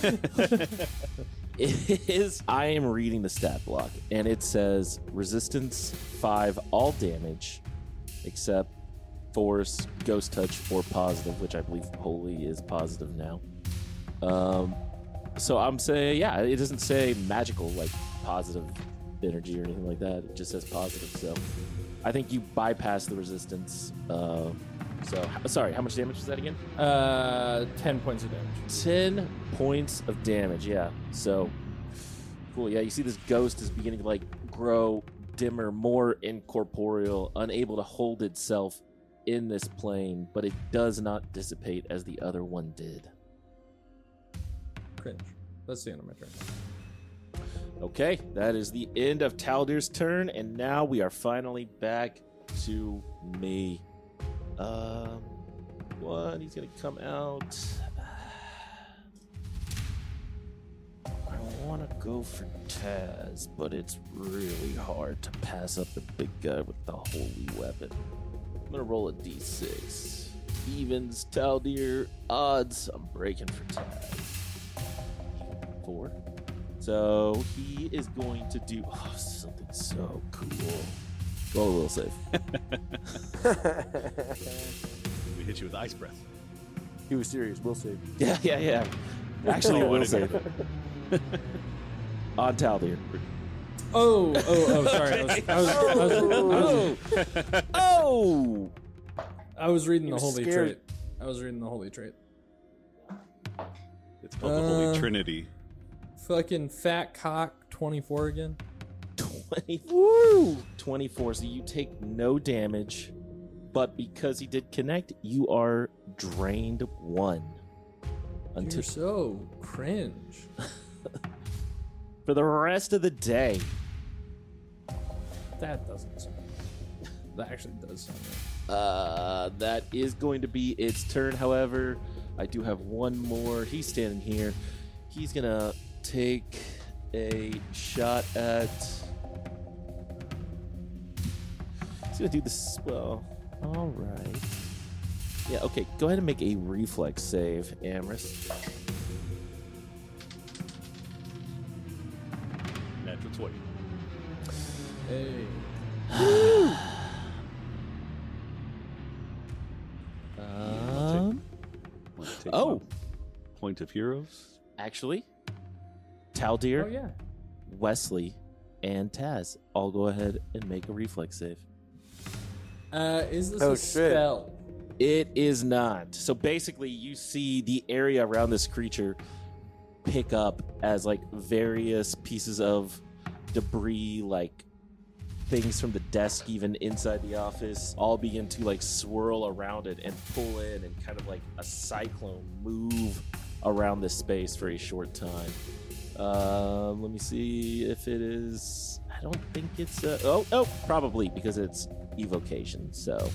is I am reading the stat block, and it says resistance five all damage, except force, ghost touch, or positive, which I believe holy is positive now. Um, so I'm saying, yeah, it doesn't say magical, like positive energy or anything like that. It just says positive. So I think you bypass the resistance. Uh, so, sorry, how much damage was that again? Uh, ten points of damage. ten points of damage, yeah. So, cool. Yeah, you see this ghost is beginning to, like, grow dimmer, more incorporeal, unable to hold itself in this plane, but it does not dissipate as the other one did. Cringe. That's the end of my turn. Okay, that is the end of Taldir's turn, and now we are finally back to me. Um, what? He's gonna come out. I want to go for Taz, but it's really hard to pass up the big guy with the holy weapon. I'm gonna roll a d six. Evens, Taldir, odds. I'm breaking for Taz. Four. So he is going to do oh, something so cool. Roll a little save. We hit you with ice breath. He was serious. We'll save. Yeah, yeah, yeah. Actually, it will save. On Taldir. Oh, oh, oh, sorry. I was, I was, I was, I was, Oh! I was reading He the was holy scared. trait. I was reading the holy trait. It's called the Uh, Holy Trinity. Fucking fat cock twenty-four again. twenty, woo! twenty-four, so you take no damage, but because he did connect, you are drained one. Until You're so cringe. for the rest of the day. That doesn't sound right. That actually does sound right. Uh, that is going to be its turn. However, I do have one more. He's standing here. He's gonna take a shot at. He's gonna do this. Well, all right. Yeah. Okay. Go ahead and make a reflex save, Amris. Natural twenty. Hey. Um. Wanna take Oh. one Point of heroes. Actually, Taldir, Oh yeah. Wesley, and Taz all go ahead and make a reflex save. Uh, is this Oh, a shit. spell? It is not. So basically, you see the area around this creature pick up as like various pieces of debris, like things from the desk, even inside the office, all begin to like swirl around it and pull in, and kind of like a cyclone move around this space for a short time. Um, let me see if it is. I don't think it's. Uh, oh, oh, probably because it's evocation. So.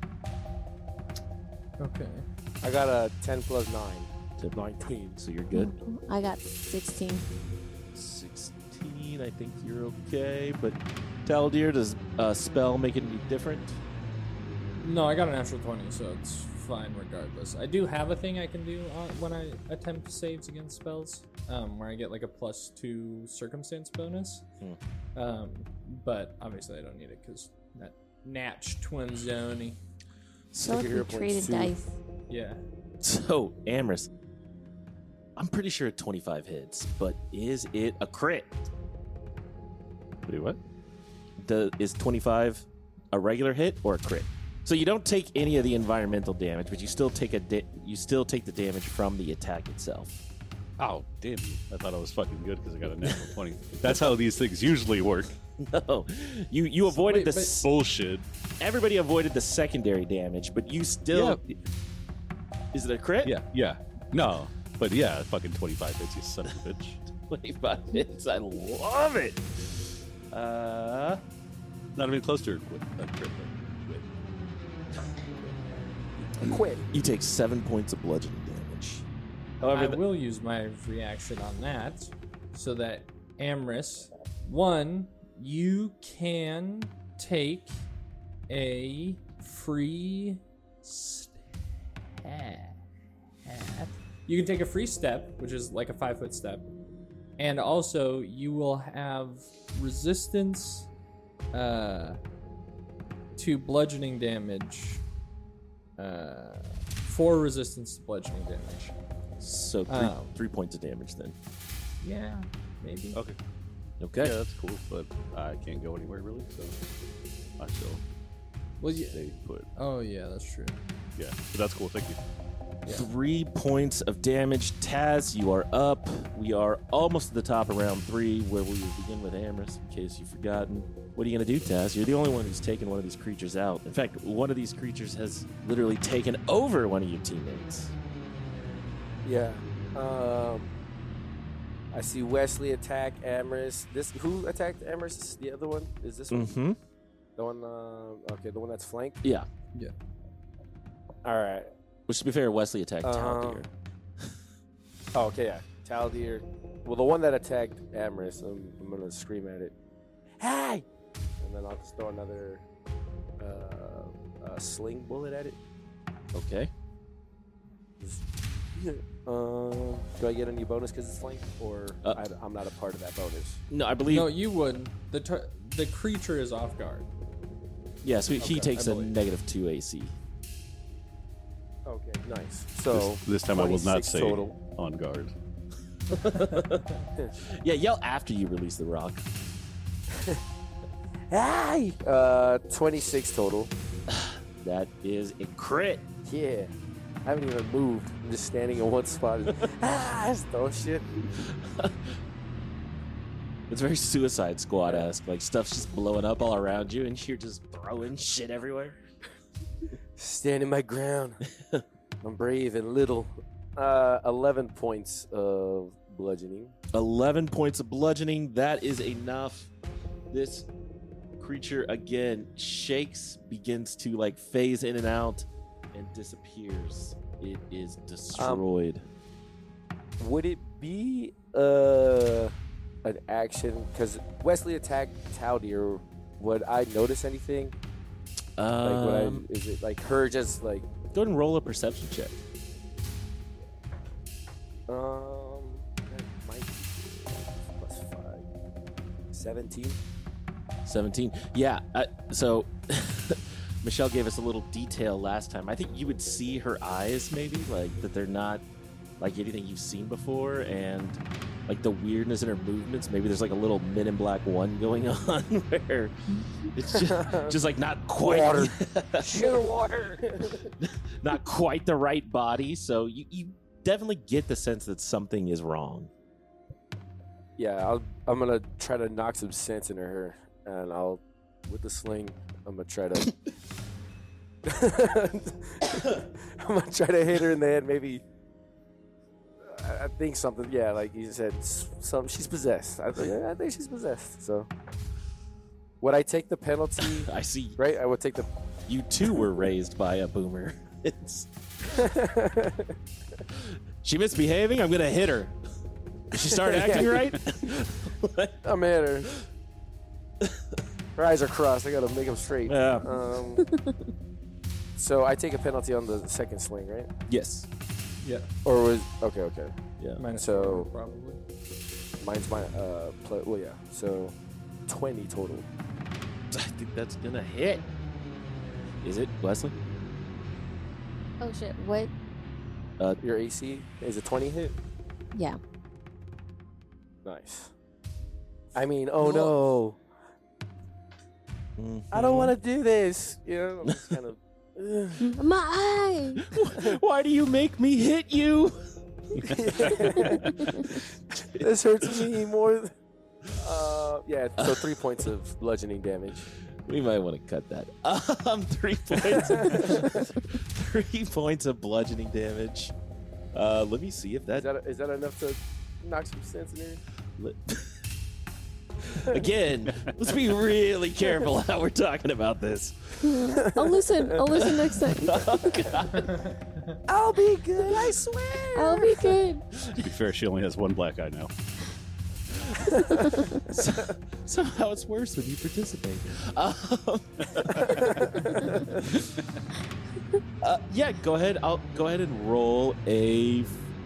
Okay. I got a ten plus nine. To nineteen. So you're good. I got sixteen. sixteen, I think you're okay. But Taldir, does a spell make it any different? No, I got a natural twenty, so it's fine regardless. I do have a thing I can do on, when I attempt saves against spells, um, where I get like a plus two circumstance bonus. Hmm. Um, but obviously I don't need it because that natch twin zone. So like your we hero points traded too. dice. Yeah. So, Amris, I'm pretty sure twenty-five hits, but is it a crit? Wait, what? The, is twenty-five a regular hit or a crit? So you don't take any of the environmental damage, but you still take a da- you still take the damage from the attack itself. Oh, damn you. I thought I was fucking good because I got a natural twenty. That's how these things usually work. No, you you avoided wait, the but- s- Bullshit. everybody avoided the secondary damage, but you still. Is it a crit? Yeah, yeah. No, but yeah, fucking twenty-five hits, you son of a bitch. twenty-five hits. I love it. Uh, Not even close to a quit. A crit, though. Quit. Quit. you take seven points of bludgeoning damage. However, I the- will use my reaction on that so that Amris, one, you can take a free step. You can take a free step, which is like a five foot step, and also you will have resistance uh, to bludgeoning damage Uh, four resistance to bludgeoning damage. So three, Oh. three points of damage then. Yeah, maybe. Okay. Okay. Yeah, that's cool, but I can't go anywhere really, so I still Well, yeah. stay put. Oh, yeah, that's true. Yeah, but that's cool. Thank you. Yeah. Three points of damage. Taz, you are up. We are almost at the top of round three, where we will begin with Amorous, in case you've forgotten. What are you going to do, Taz? You're the only one who's taken one of these creatures out. In fact, one of these creatures has literally taken over one of your teammates. Yeah. Um, I see Wesley attack Amorous. This who attacked Amorous? The other one is this one? Mm-hmm. The one. Uh, okay, the one that's flanked. Yeah. All right. Which, to be fair, Wesley attacked Um, Taldir. Oh, okay, yeah. Taldir. Well, the one that attacked Amorous, I'm, I'm gonna scream at it. Hey! And then I'll just throw another uh, uh, sling bullet at it. Okay. Um, do I get any bonus because it's flanked, or Uh, I, I'm not a part of that bonus? No, I believe. No, you wouldn't. The tar- the creature is off guard. yeah, so he, he Okay, takes I a believe. negative two A C. Okay, nice. So this, this time I will not twenty-six say total. on guard. Yeah, yell after you release the rock. Hey! Uh, twenty-six total. That is a crit. Yeah. I haven't even moved. I'm just standing in one spot. ah, just throw shit. It's very Suicide Squad-esque. Like, stuff's just blowing up all around you, and you're just throwing shit everywhere. Standing my ground. I'm brave and little. Uh, eleven points of bludgeoning. eleven points of bludgeoning. That is enough. This creature, again, shakes, begins to, like, phase in and out, and disappears. It is destroyed. Would it be uh, an action? Because Wesley attacked Taldir. Would I notice anything? Like, would Um, I? Is it like her just like? go ahead and roll a perception check. Um, that might be plus five. Seventeen. seventeen. Yeah, uh, so Michelle gave us a little detail last time. I think you would see her eyes, maybe, like that they're not like anything you've seen before, and like the weirdness in her movements. Maybe there's like a little Men in Black one going on where it's just, just like not quite Water. Sugar water. not quite the right body. So you, you definitely get the sense that something is wrong. Yeah, I'll, I'm gonna try to knock some sense into her, and I'll with the sling. I'm gonna try to. I'm gonna try to hit her in the head. Maybe. I, I think something. Yeah, like you said, s- some. She's possessed. I, think- I think she's possessed. So. Would I take the penalty? I see Right, I would take the. you too were raised by a boomer. It's she misbehaving. I'm gonna hit her. Did she start acting Yeah. right? I'm at her. Her eyes are crossed. I gotta make them straight. Yeah. Um, so I take a penalty on the second swing, right? Yes. Yeah. Or was okay, okay. Yeah. Minus So- four, probably. Mine's my uh, pl- well, yeah. So twenty total. I think that's gonna hit. Is it, Wesley? Oh shit! What? Your A C is a twenty hit. Yeah. Nice. I mean, oh no, I Mm-hmm. don't want to do this. You know, I'm just kind of. ugh. My eye. Why do you make me hit you? This hurts me more. th- Uh, yeah. So three points of bludgeoning damage. We might want to cut that. Um, three points. three points of bludgeoning damage. Uh, let me see if Is that. that is that enough to knock some sense in here? Again, let's be really careful how we're talking about this. I'll listen. I'll listen next time. I'll be good. I swear. I'll be good. To be fair, she only has one black eye now. So, somehow it's worse when you participate. Um, uh, yeah, go ahead. I'll go ahead and roll a.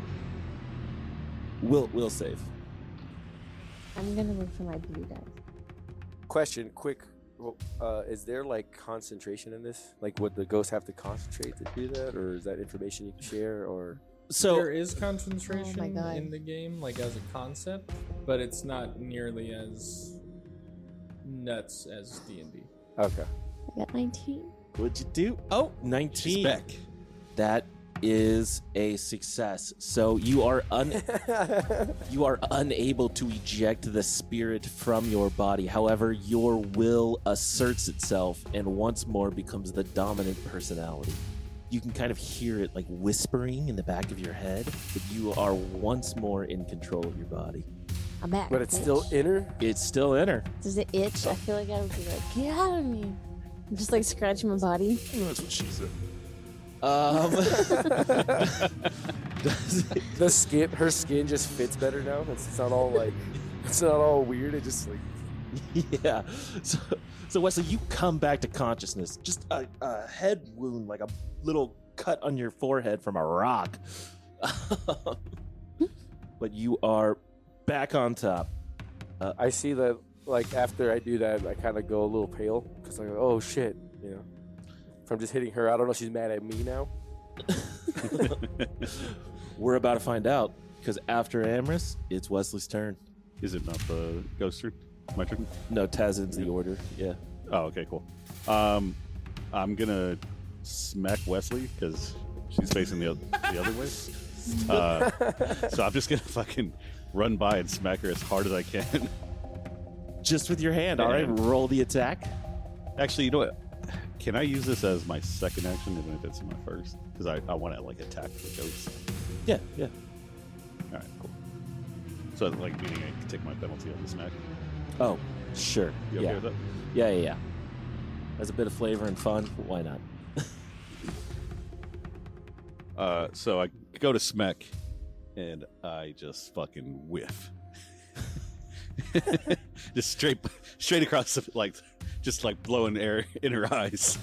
Will will save. I'm gonna look for my blue dice. Question, quick Well, uh, is there like concentration in this? Like, would the ghost have to concentrate to do that, or is that information you can share? Or So there is concentration Oh my God. in the game, like as a concept, but it's not nearly as nuts as D and D. okay, I got nineteen. what'd you do? Oh, nineteen. Spec. That is a success. So you are un you are unable to eject the spirit from your body. However, your will asserts itself and once more becomes the dominant personality. You can kind of hear it like whispering in the back of your head, but you are once more in control of your body. I'm back. but it's bitch. still inner. It's still in her. Does it itch? I feel like I would be like, get out of me. I'm just like scratching my body. That's what she said. Um, The skin, her skin just fits better now. It's, it's not all like, it's not all weird. It just like, yeah. So, so Wesley, you come back to consciousness. Just a, a head wound, like a little cut on your forehead from a rock. But you are back on top. I see that. Like after I do that, I kind of go a little pale because I'm like, oh shit, you know, from just hitting her. I don't know if she's mad at me now. We're about to find out because after Amorous, it's Wesley's turn. Is it not the ghost turn? My turn? No, Tazin's the order. Yeah. Oh, okay, cool. Um, I'm gonna smack Wesley because she's facing the, oth- the other way. Uh, so I'm just gonna fucking run by and smack her as hard as I can. Just with your hand. All right. Yeah. Roll the attack. Actually, you know what? Can I use this as my second action even if it's my first? Because I, I want to like attack the ghost. Yeah. Yeah. All right, cool. So like meaning I can take my penalty on the smack. Oh, sure. You okay yeah. with that? Yeah. Yeah. Yeah. Has a bit of flavor and fun, but why not? Uh, so I go to smack, and I just fucking whiff. Just straight, straight across the like, just like blowing air in her eyes.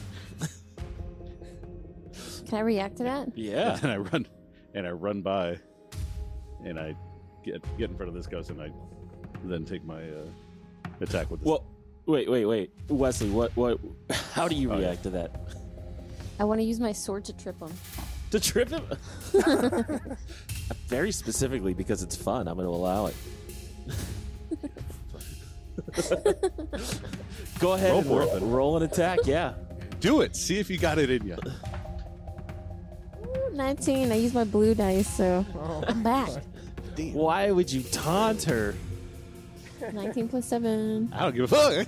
Can I react to that? Yeah. And I run, and I run by, and I get get in front of this ghost, and I then take my uh, attack with this. Well, wait, wait, wait, Wesley. What? What? How do you Oh, yeah. react to that? I want to use my sword to trip him. To trip him? Very specifically because it's fun. I'm going to allow it. Go ahead Roll and for it, roll, then. roll an attack. Yeah. Do it. See if you got it in you. Ooh, nineteen. I use my blue dice, so I'm back. Why would you taunt her? nineteen plus seven. I don't give a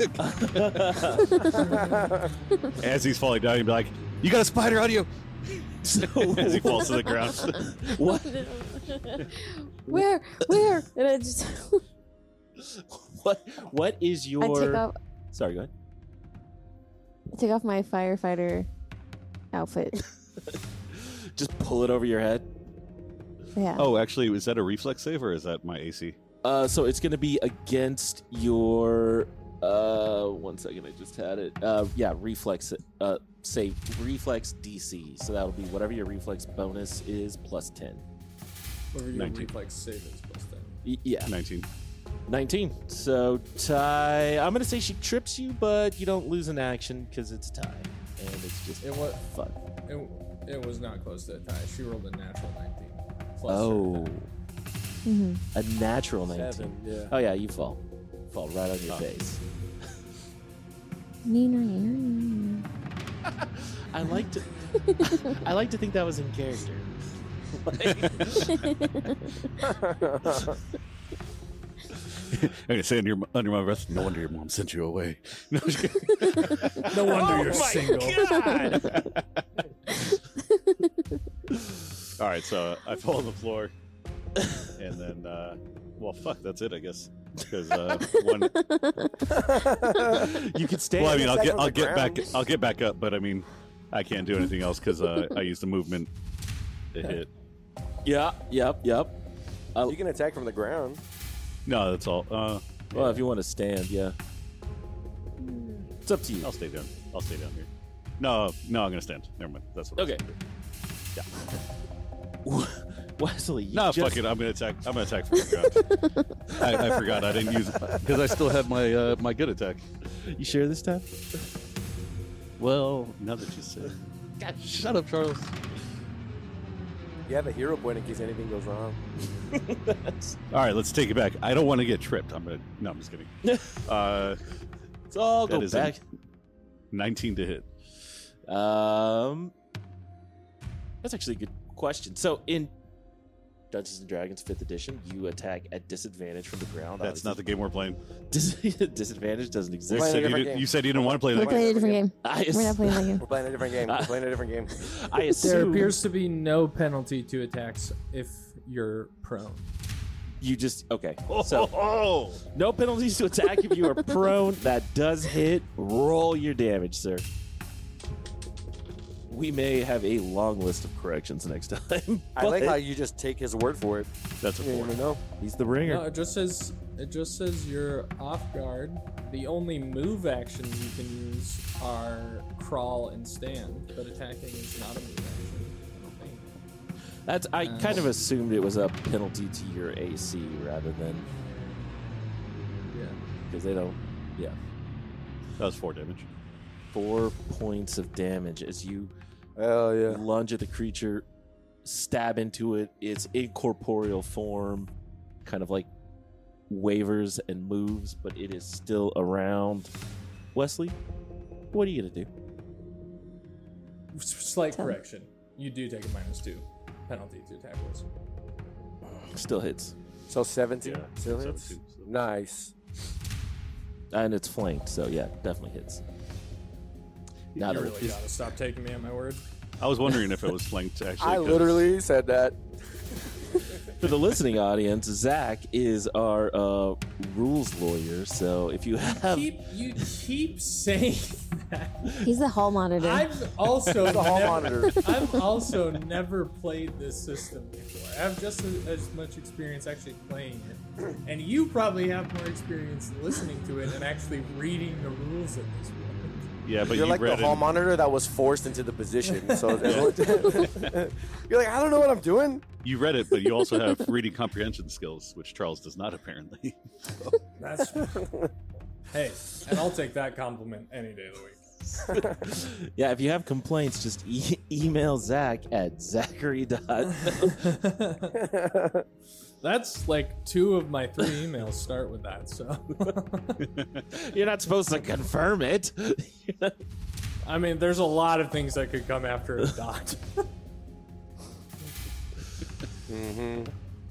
fuck. As he's falling down, he'd be like, "You got a spider on you!" So, As he falls to the ground. what? Where? Where? And I just What? What is I your? take off Sorry, go ahead. I take off my firefighter outfit. Just pull it over your head. Yeah. Oh, actually, is that a reflex save or is that my A C? Uh, so it's going to be against your. Uh, one second, I just had it. Uh, yeah, reflex. Uh, say reflex D C. So that'll be whatever your reflex bonus is plus ten. Whatever your nineteen. reflex save is plus ten. Y- yeah, nineteen. nineteen. So Ty, I'm going to say she trips you, but you don't lose an action because it's Ty, and it's just It was fun. it, it was not close to a tie. She rolled a natural nineteen. Plus her Oh, attack. hmm a natural nineteen. Seven, yeah. Oh yeah, you fall, fall right on your face. I like to, I like to think that was in character. I'm gonna say under, under my breath. No wonder your mom sent you away. No, I'm just kidding. No wonder Oh you're my single. God! All right, so I fall on the floor, and then, uh, well, fuck, that's it, I guess. Because uh, one, You can stand. well, I mean, I'll Attack get, from I'll the get back, ground. I'll get back up, but I mean, I can't do anything else because uh, I used the movement to hit. Yeah, yep, yep. You can attack from the ground. No, that's all. Uh, Well, if you want to stand, yeah. It's up to you. I'll stay down. I'll stay down here. No, no, I'm gonna stand. Never mind. That's what. I was Okay. gonna do. Wesley, you No, just, fuck it. I'm gonna attack. I'm gonna attack from the ground. I, I forgot I didn't use it because I still had my uh, my good attack. You sure this time? Well, now that you say, God, shut up, Charles. You have a hero point in case anything goes wrong. All right, let's take it back. I don't want to get tripped. I'm gonna. No, I'm just kidding. Uh, Let's all go that is a back. nineteen to hit. Um, that's actually a good question. So in Dungeons and Dragons fifth edition, you attack at disadvantage from the ground. That's not the game we're playing. Dis- disadvantage doesn't You exist. Playing a said you, different did, game. you said you didn't want to play We're that game. playing a different game. I, We're not playing that game. We're playing a different game. We're playing a different game. I There assume appears to be no penalty to attacks if you're prone. you just okay. Oh, So oh, no penalties to attack if you are prone. That does hit. Roll your damage, sir. We may have a long list of corrections next time. I like but how you just take his word for it. that's a You four. don't even know. he's the ringer. No, it just says it just says you're off guard. The only move actions you can use are crawl and stand, but attacking is not a move action. I don't think. That's I Uh, kind of assumed it was a penalty to your A C rather than Yeah. because they don't. Yeah, That was four damage. four points of damage as you Hell yeah. lunge at the creature, stab into it. Its incorporeal form kind of like wavers and moves, but it is still around. Wesley, what are you gonna do? S- Slight Tell me. correction. You do take a minus two penalty to attack rolls. Still hits, So seventeen. Yeah, Still hits? seventeen, so- Nice. and it's flanked, so yeah, definitely hits. Now You that really gotta stop taking me at my word. I was wondering if it was flanked actually. I 'cause- literally said that. for the listening audience, Zach is our uh, rules lawyer. So if you have, Keep you keep saying that. He's the hall monitor. I've also The hall never, monitor. I've also never played this system before. I have just as, as much experience actually playing it, and you probably have more experience listening to it and actually reading the rules at this point. Yeah, but You're you like the read hall it. monitor that was forced into the position. So you're like, I don't know what I'm doing. You read it, but you also have reading comprehension skills, which Charles does not apparently. That's hey, and I'll take that compliment any day of the week. yeah, if you have complaints, just e- email Zach at Zachary. dot That's like two of my three emails start with that. So, You're not supposed to confirm it. I mean, there's a lot of things that could come after a dot. Mm-hmm.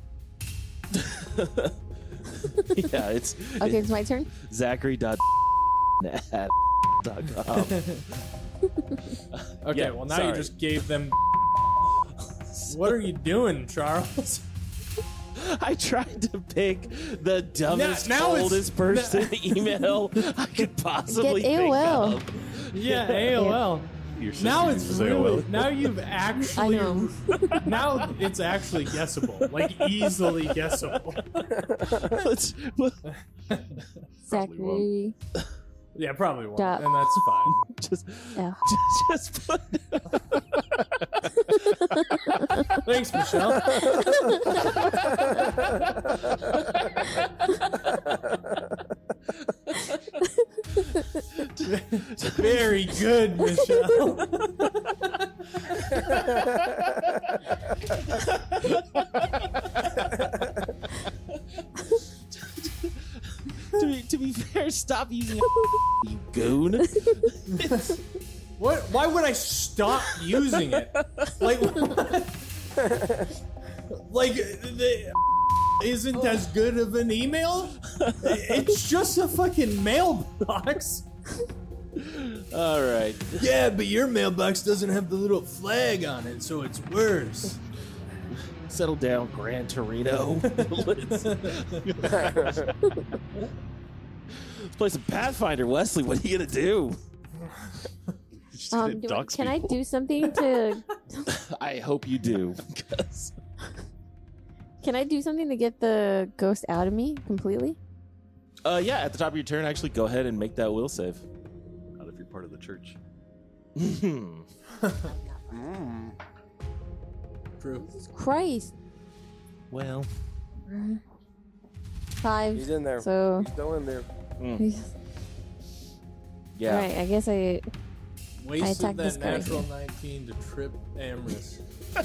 yeah, it's okay, it's my turn. Zachary. dot at dot com. Okay, Yeah, well now sorry. you just gave them. What are you doing, Charles? I tried to pick the dumbest, Now- now it's- oldest person email I could possibly Get think A O L. of. Yeah, A O L. Your sister Now it's uses A O L. really. Now you've actually. I know. Now it's actually guessable, like easily guessable. Let's- well, Zachary. Yeah, probably won't, Dot. and that's fine. just, Oh. just, just put. Thanks, Michelle. Very good, Michelle. to, be, to be fair, stop using you goon. What? Why would I stop using it? Like, what? Like, the, isn't as good of an email? It's just a fucking mailbox. All right. Yeah, but your mailbox doesn't have the little flag on it, so it's worse. Settle down, Gran Torino. let's, let's play some Pathfinder. Wesley, what are you going to do? Just Um, hit do I, dox can I people. do something to? I hope you do. 'cause- Can I do something to get the ghost out of me completely? uh, yeah, at the top of your turn, actually, go ahead and make that will save. Not if you're part of the church. True. Christ. Well, Five. He's in there. So, He's still in there. yeah. all right. I guess I. Wasted attacked this that guy natural here. nineteen to trip Amorous.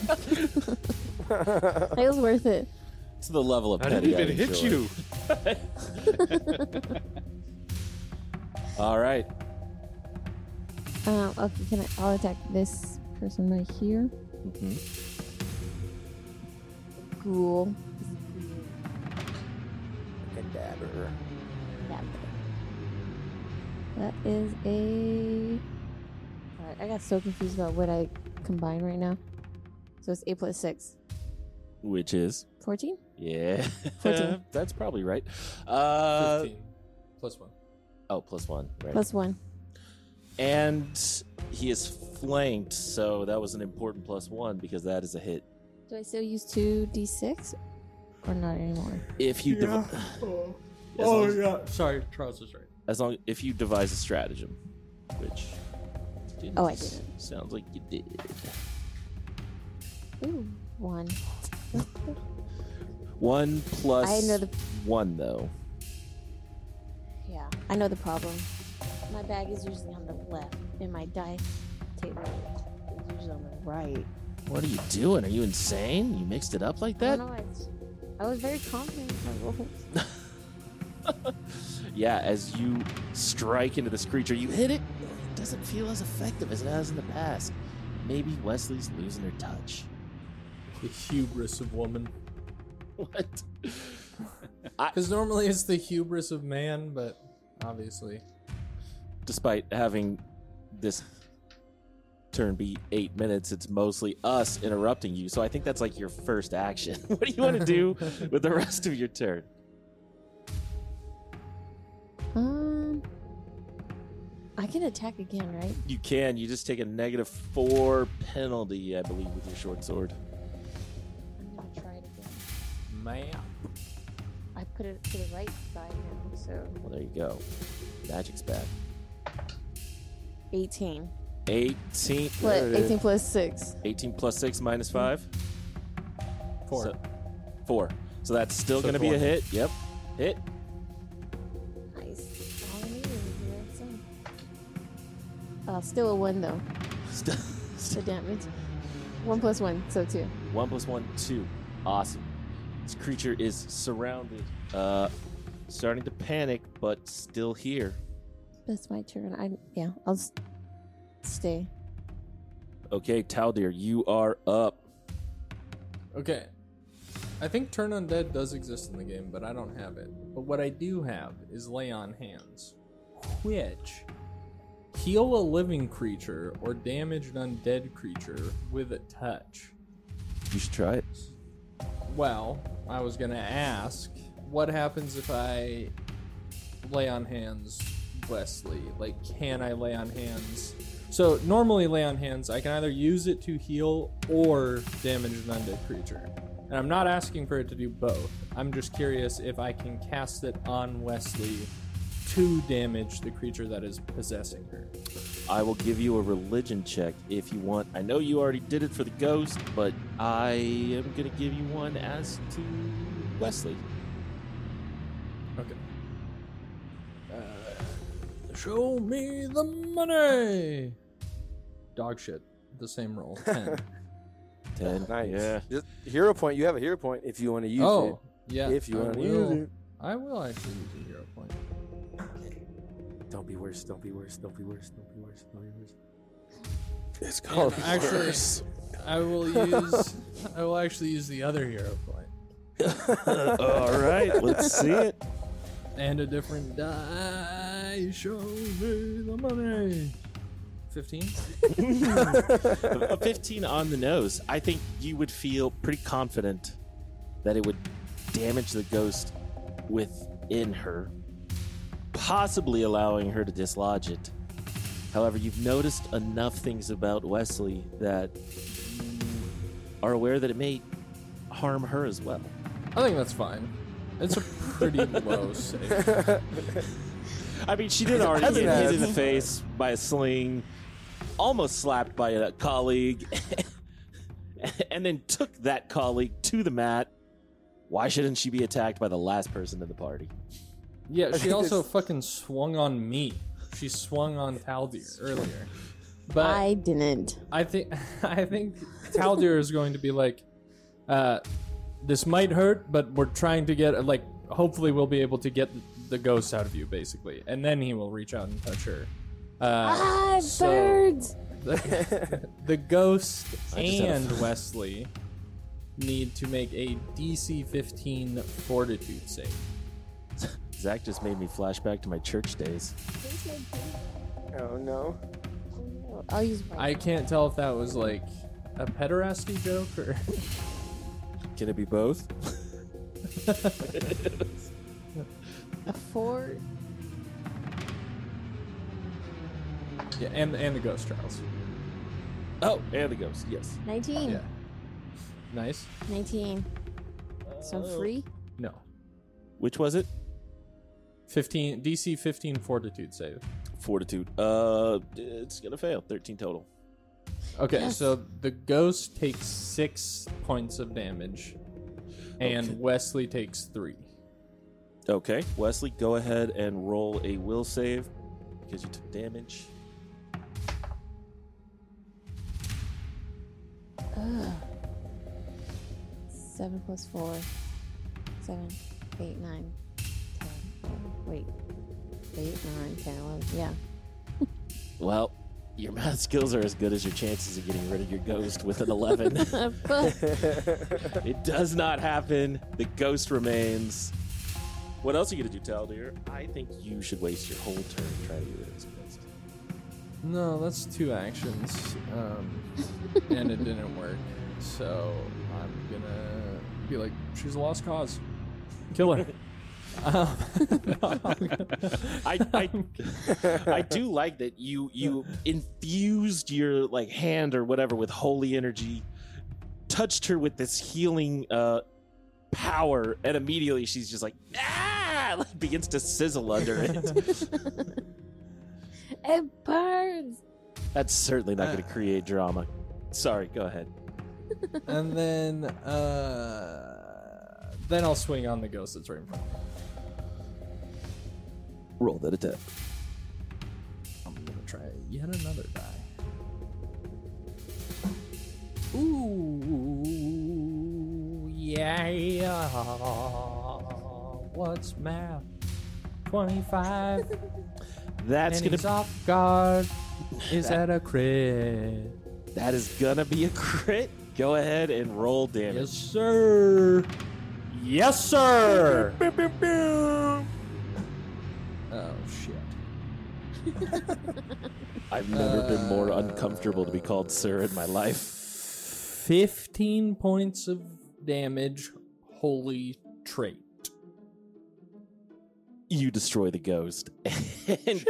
It was worth it. To the level of I petty didn't I even hit enjoy. you. All right. Um. Okay. Can I? I'll attack this person right here. Mhm. Ghoul. Cadaver. That is a. Alright, I got so confused about what I combine right now. So it's eight plus six. Which is fourteen? yeah. fourteen. That's probably right. Uh, Fifteen plus one. oh, plus one. Right. Plus one. And he is flanked, so that was an important plus one because that is a hit. Do I still use two d six? Or not anymore? If you dev- Oh, as long as, yeah. Sorry, Charles is right. as long if you devise a stratagem, which didn't Oh, I didn't. sounds like you did. Ooh, one. One plus I know the- one though. Yeah, I know the problem. My bag is usually on the left, and my dice table is usually on the right. What are you doing? Are you insane? You mixed it up like I that? don't know. I, I was very confident in my rolls. Yeah, as you strike into this creature, you hit it. It doesn't feel as effective as it has in the past. Maybe Wesley's losing her touch. The hubris of woman. What? Because normally it's the hubris of man, but obviously. Despite having this turn be eight minutes, it's mostly us interrupting you. So I think that's like your first action. What do you want to do with the rest of your turn? Um, I can attack again, right? You can. You just take a negative four penalty, I believe, with your short sword. I'm gonna try it again. Man. I put it to the right side now, so Well, there you go. Magic's back. eighteen. eighteen. What? There it is. eighteen plus six. eighteen plus six minus five? Four. So, four. So that's still So going to be a four. hit. Yep. Hit. Nice. All I need is the right side. Uh, still a one though. Still, The damage. One plus one, so two. one plus one, two. Awesome. This creature is surrounded, uh, starting to panic, but still here. That's my turn. I yeah. I'll s- stay. Okay, Taldir, you are up. Okay. I think Turn Undead does exist in the game, but I don't have it. But what I do have is Lay on Hands, which heal a living creature or damage an undead creature with a touch. You should try it. Well, I was gonna ask, what happens if I lay on hands Wesley? Like, can I lay on hands? So normally lay on hands, I can either use it to heal or damage an undead creature. And I'm not asking for it to do both. I'm just curious if I can cast it on Wesley to damage the creature that is possessing her. I will give you a religion check if you want. I know you already did it for the ghost, but I am going to give you one as to Wesley. Okay. Uh, show me the money. Dog shit. The same roll. Ten. Ten. Nice. Yeah. Just hero point. You have a hero point if you want to use oh, yeah. If you I wanna will- use it. I will actually use a hero point. it. Don't be worse. Don't be worse. Don't be worse. Don't be worse. Don't be worse. It's And called actually, worse. I will use. I will actually use the other hero point All right. Let's see it. and a different die. Show me the money. Fifteen. A fifteen on the nose. I think you would feel pretty confident that it would damage the ghost within her, possibly allowing her to dislodge it. However, you've noticed enough things about Wesley that you are aware that it may harm her as well. I think that's fine. It's a pretty low save. I mean, she did already Hasn't get hit had- in the face by a sling, almost slapped by a colleague, and then took that colleague to the mat Why shouldn't she be attacked by the last person in the party? Yeah, she think also this- fucking swung on me. She swung on Taldir earlier. But I didn't. I think I think Taldir is going to be like, uh, this might hurt, but we're trying to get like. Hopefully, we'll be able to get the ghost out of you, basically, and then he will reach out and touch her. Uh, Ah, so- birds! the, the ghost I just had a- and Wesley need to make a D C fifteen Fortitude save. Zach just made me flash back to my church days. Oh no. I'll use my I can't tell if that was like a pederasty joke or. Can it be both? a four. Yeah, and and the ghost trials. Oh, and the ghost. Yes. nineteen. Yeah. Nice. nineteen. So Oh. free? No. Which was it? fifteen D C fifteen Fortitude save. Fortitude. Uh, it's gonna fail. Thirteen total. Okay, Yes. so the ghost takes six points of damage, and Okay. Wesley takes three. Okay, Wesley, go ahead and roll a will save because you took damage. Ugh. Seven plus four. Seven, eight, nine, ten, eleven. Wait. Eight, nine, ten, eleven. Yeah. Well, your math skills are as good as your chances of getting rid of your ghost with an eleven. But It does not happen. The ghost remains. What else are you gonna do, Taldir? I think you should waste your whole turn trying to get rid of this ghost. No, that's two actions, um, and it didn't work. So I'm gonna be like, she's a lost cause. Kill her. um, I, I, I do like that you you infused your like hand or whatever with holy energy, touched her with this healing uh, power, and immediately she's just like ah, like begins to sizzle under it. it burns. That's certainly not going to create drama. Sorry, go ahead. and then, uh, then I'll swing on the ghost that's right in front of me. Roll that attack. I'm gonna try yet another die. Ooh, yeah. What's math? twenty-five. That's and gonna he's off guard. Is that a crit? that is gonna be a crit. Go ahead and roll damage. Yes, sir. Yes, sir. Oh shit. I've never been more uncomfortable to be called sir in my life. fifteen points of damage. Holy trait. You destroy the ghost. And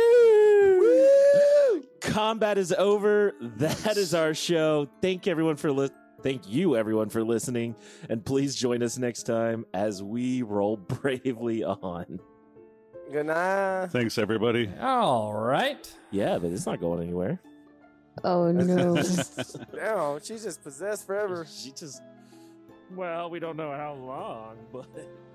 combat is over. That is our show. Thank everyone for li- thank you everyone for listening, and please join us next time as we roll bravely on. Good night. Thanks, everybody. All right. Yeah, but it's not going anywhere. Oh no. Damn, she's just possessed forever. She just well, we don't know how long, but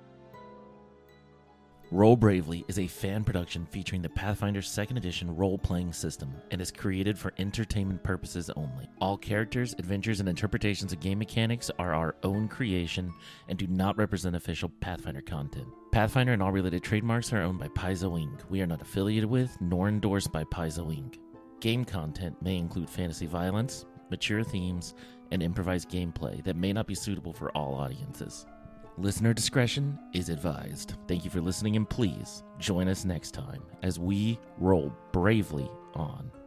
Roll Bravely is a fan production featuring the Pathfinder second Edition role-playing system and is created for entertainment purposes only. All characters, adventures, and interpretations of game mechanics are our own creation and do not represent official Pathfinder content. Pathfinder and all related trademarks are owned by Paizo Incorporated. We are not affiliated with nor endorsed by Paizo Incorporated. Game content may include fantasy violence, mature themes, and improvised gameplay that may not be suitable for all audiences. Listener discretion is advised. Thank you for listening, and please join us next time as we roll bravely on.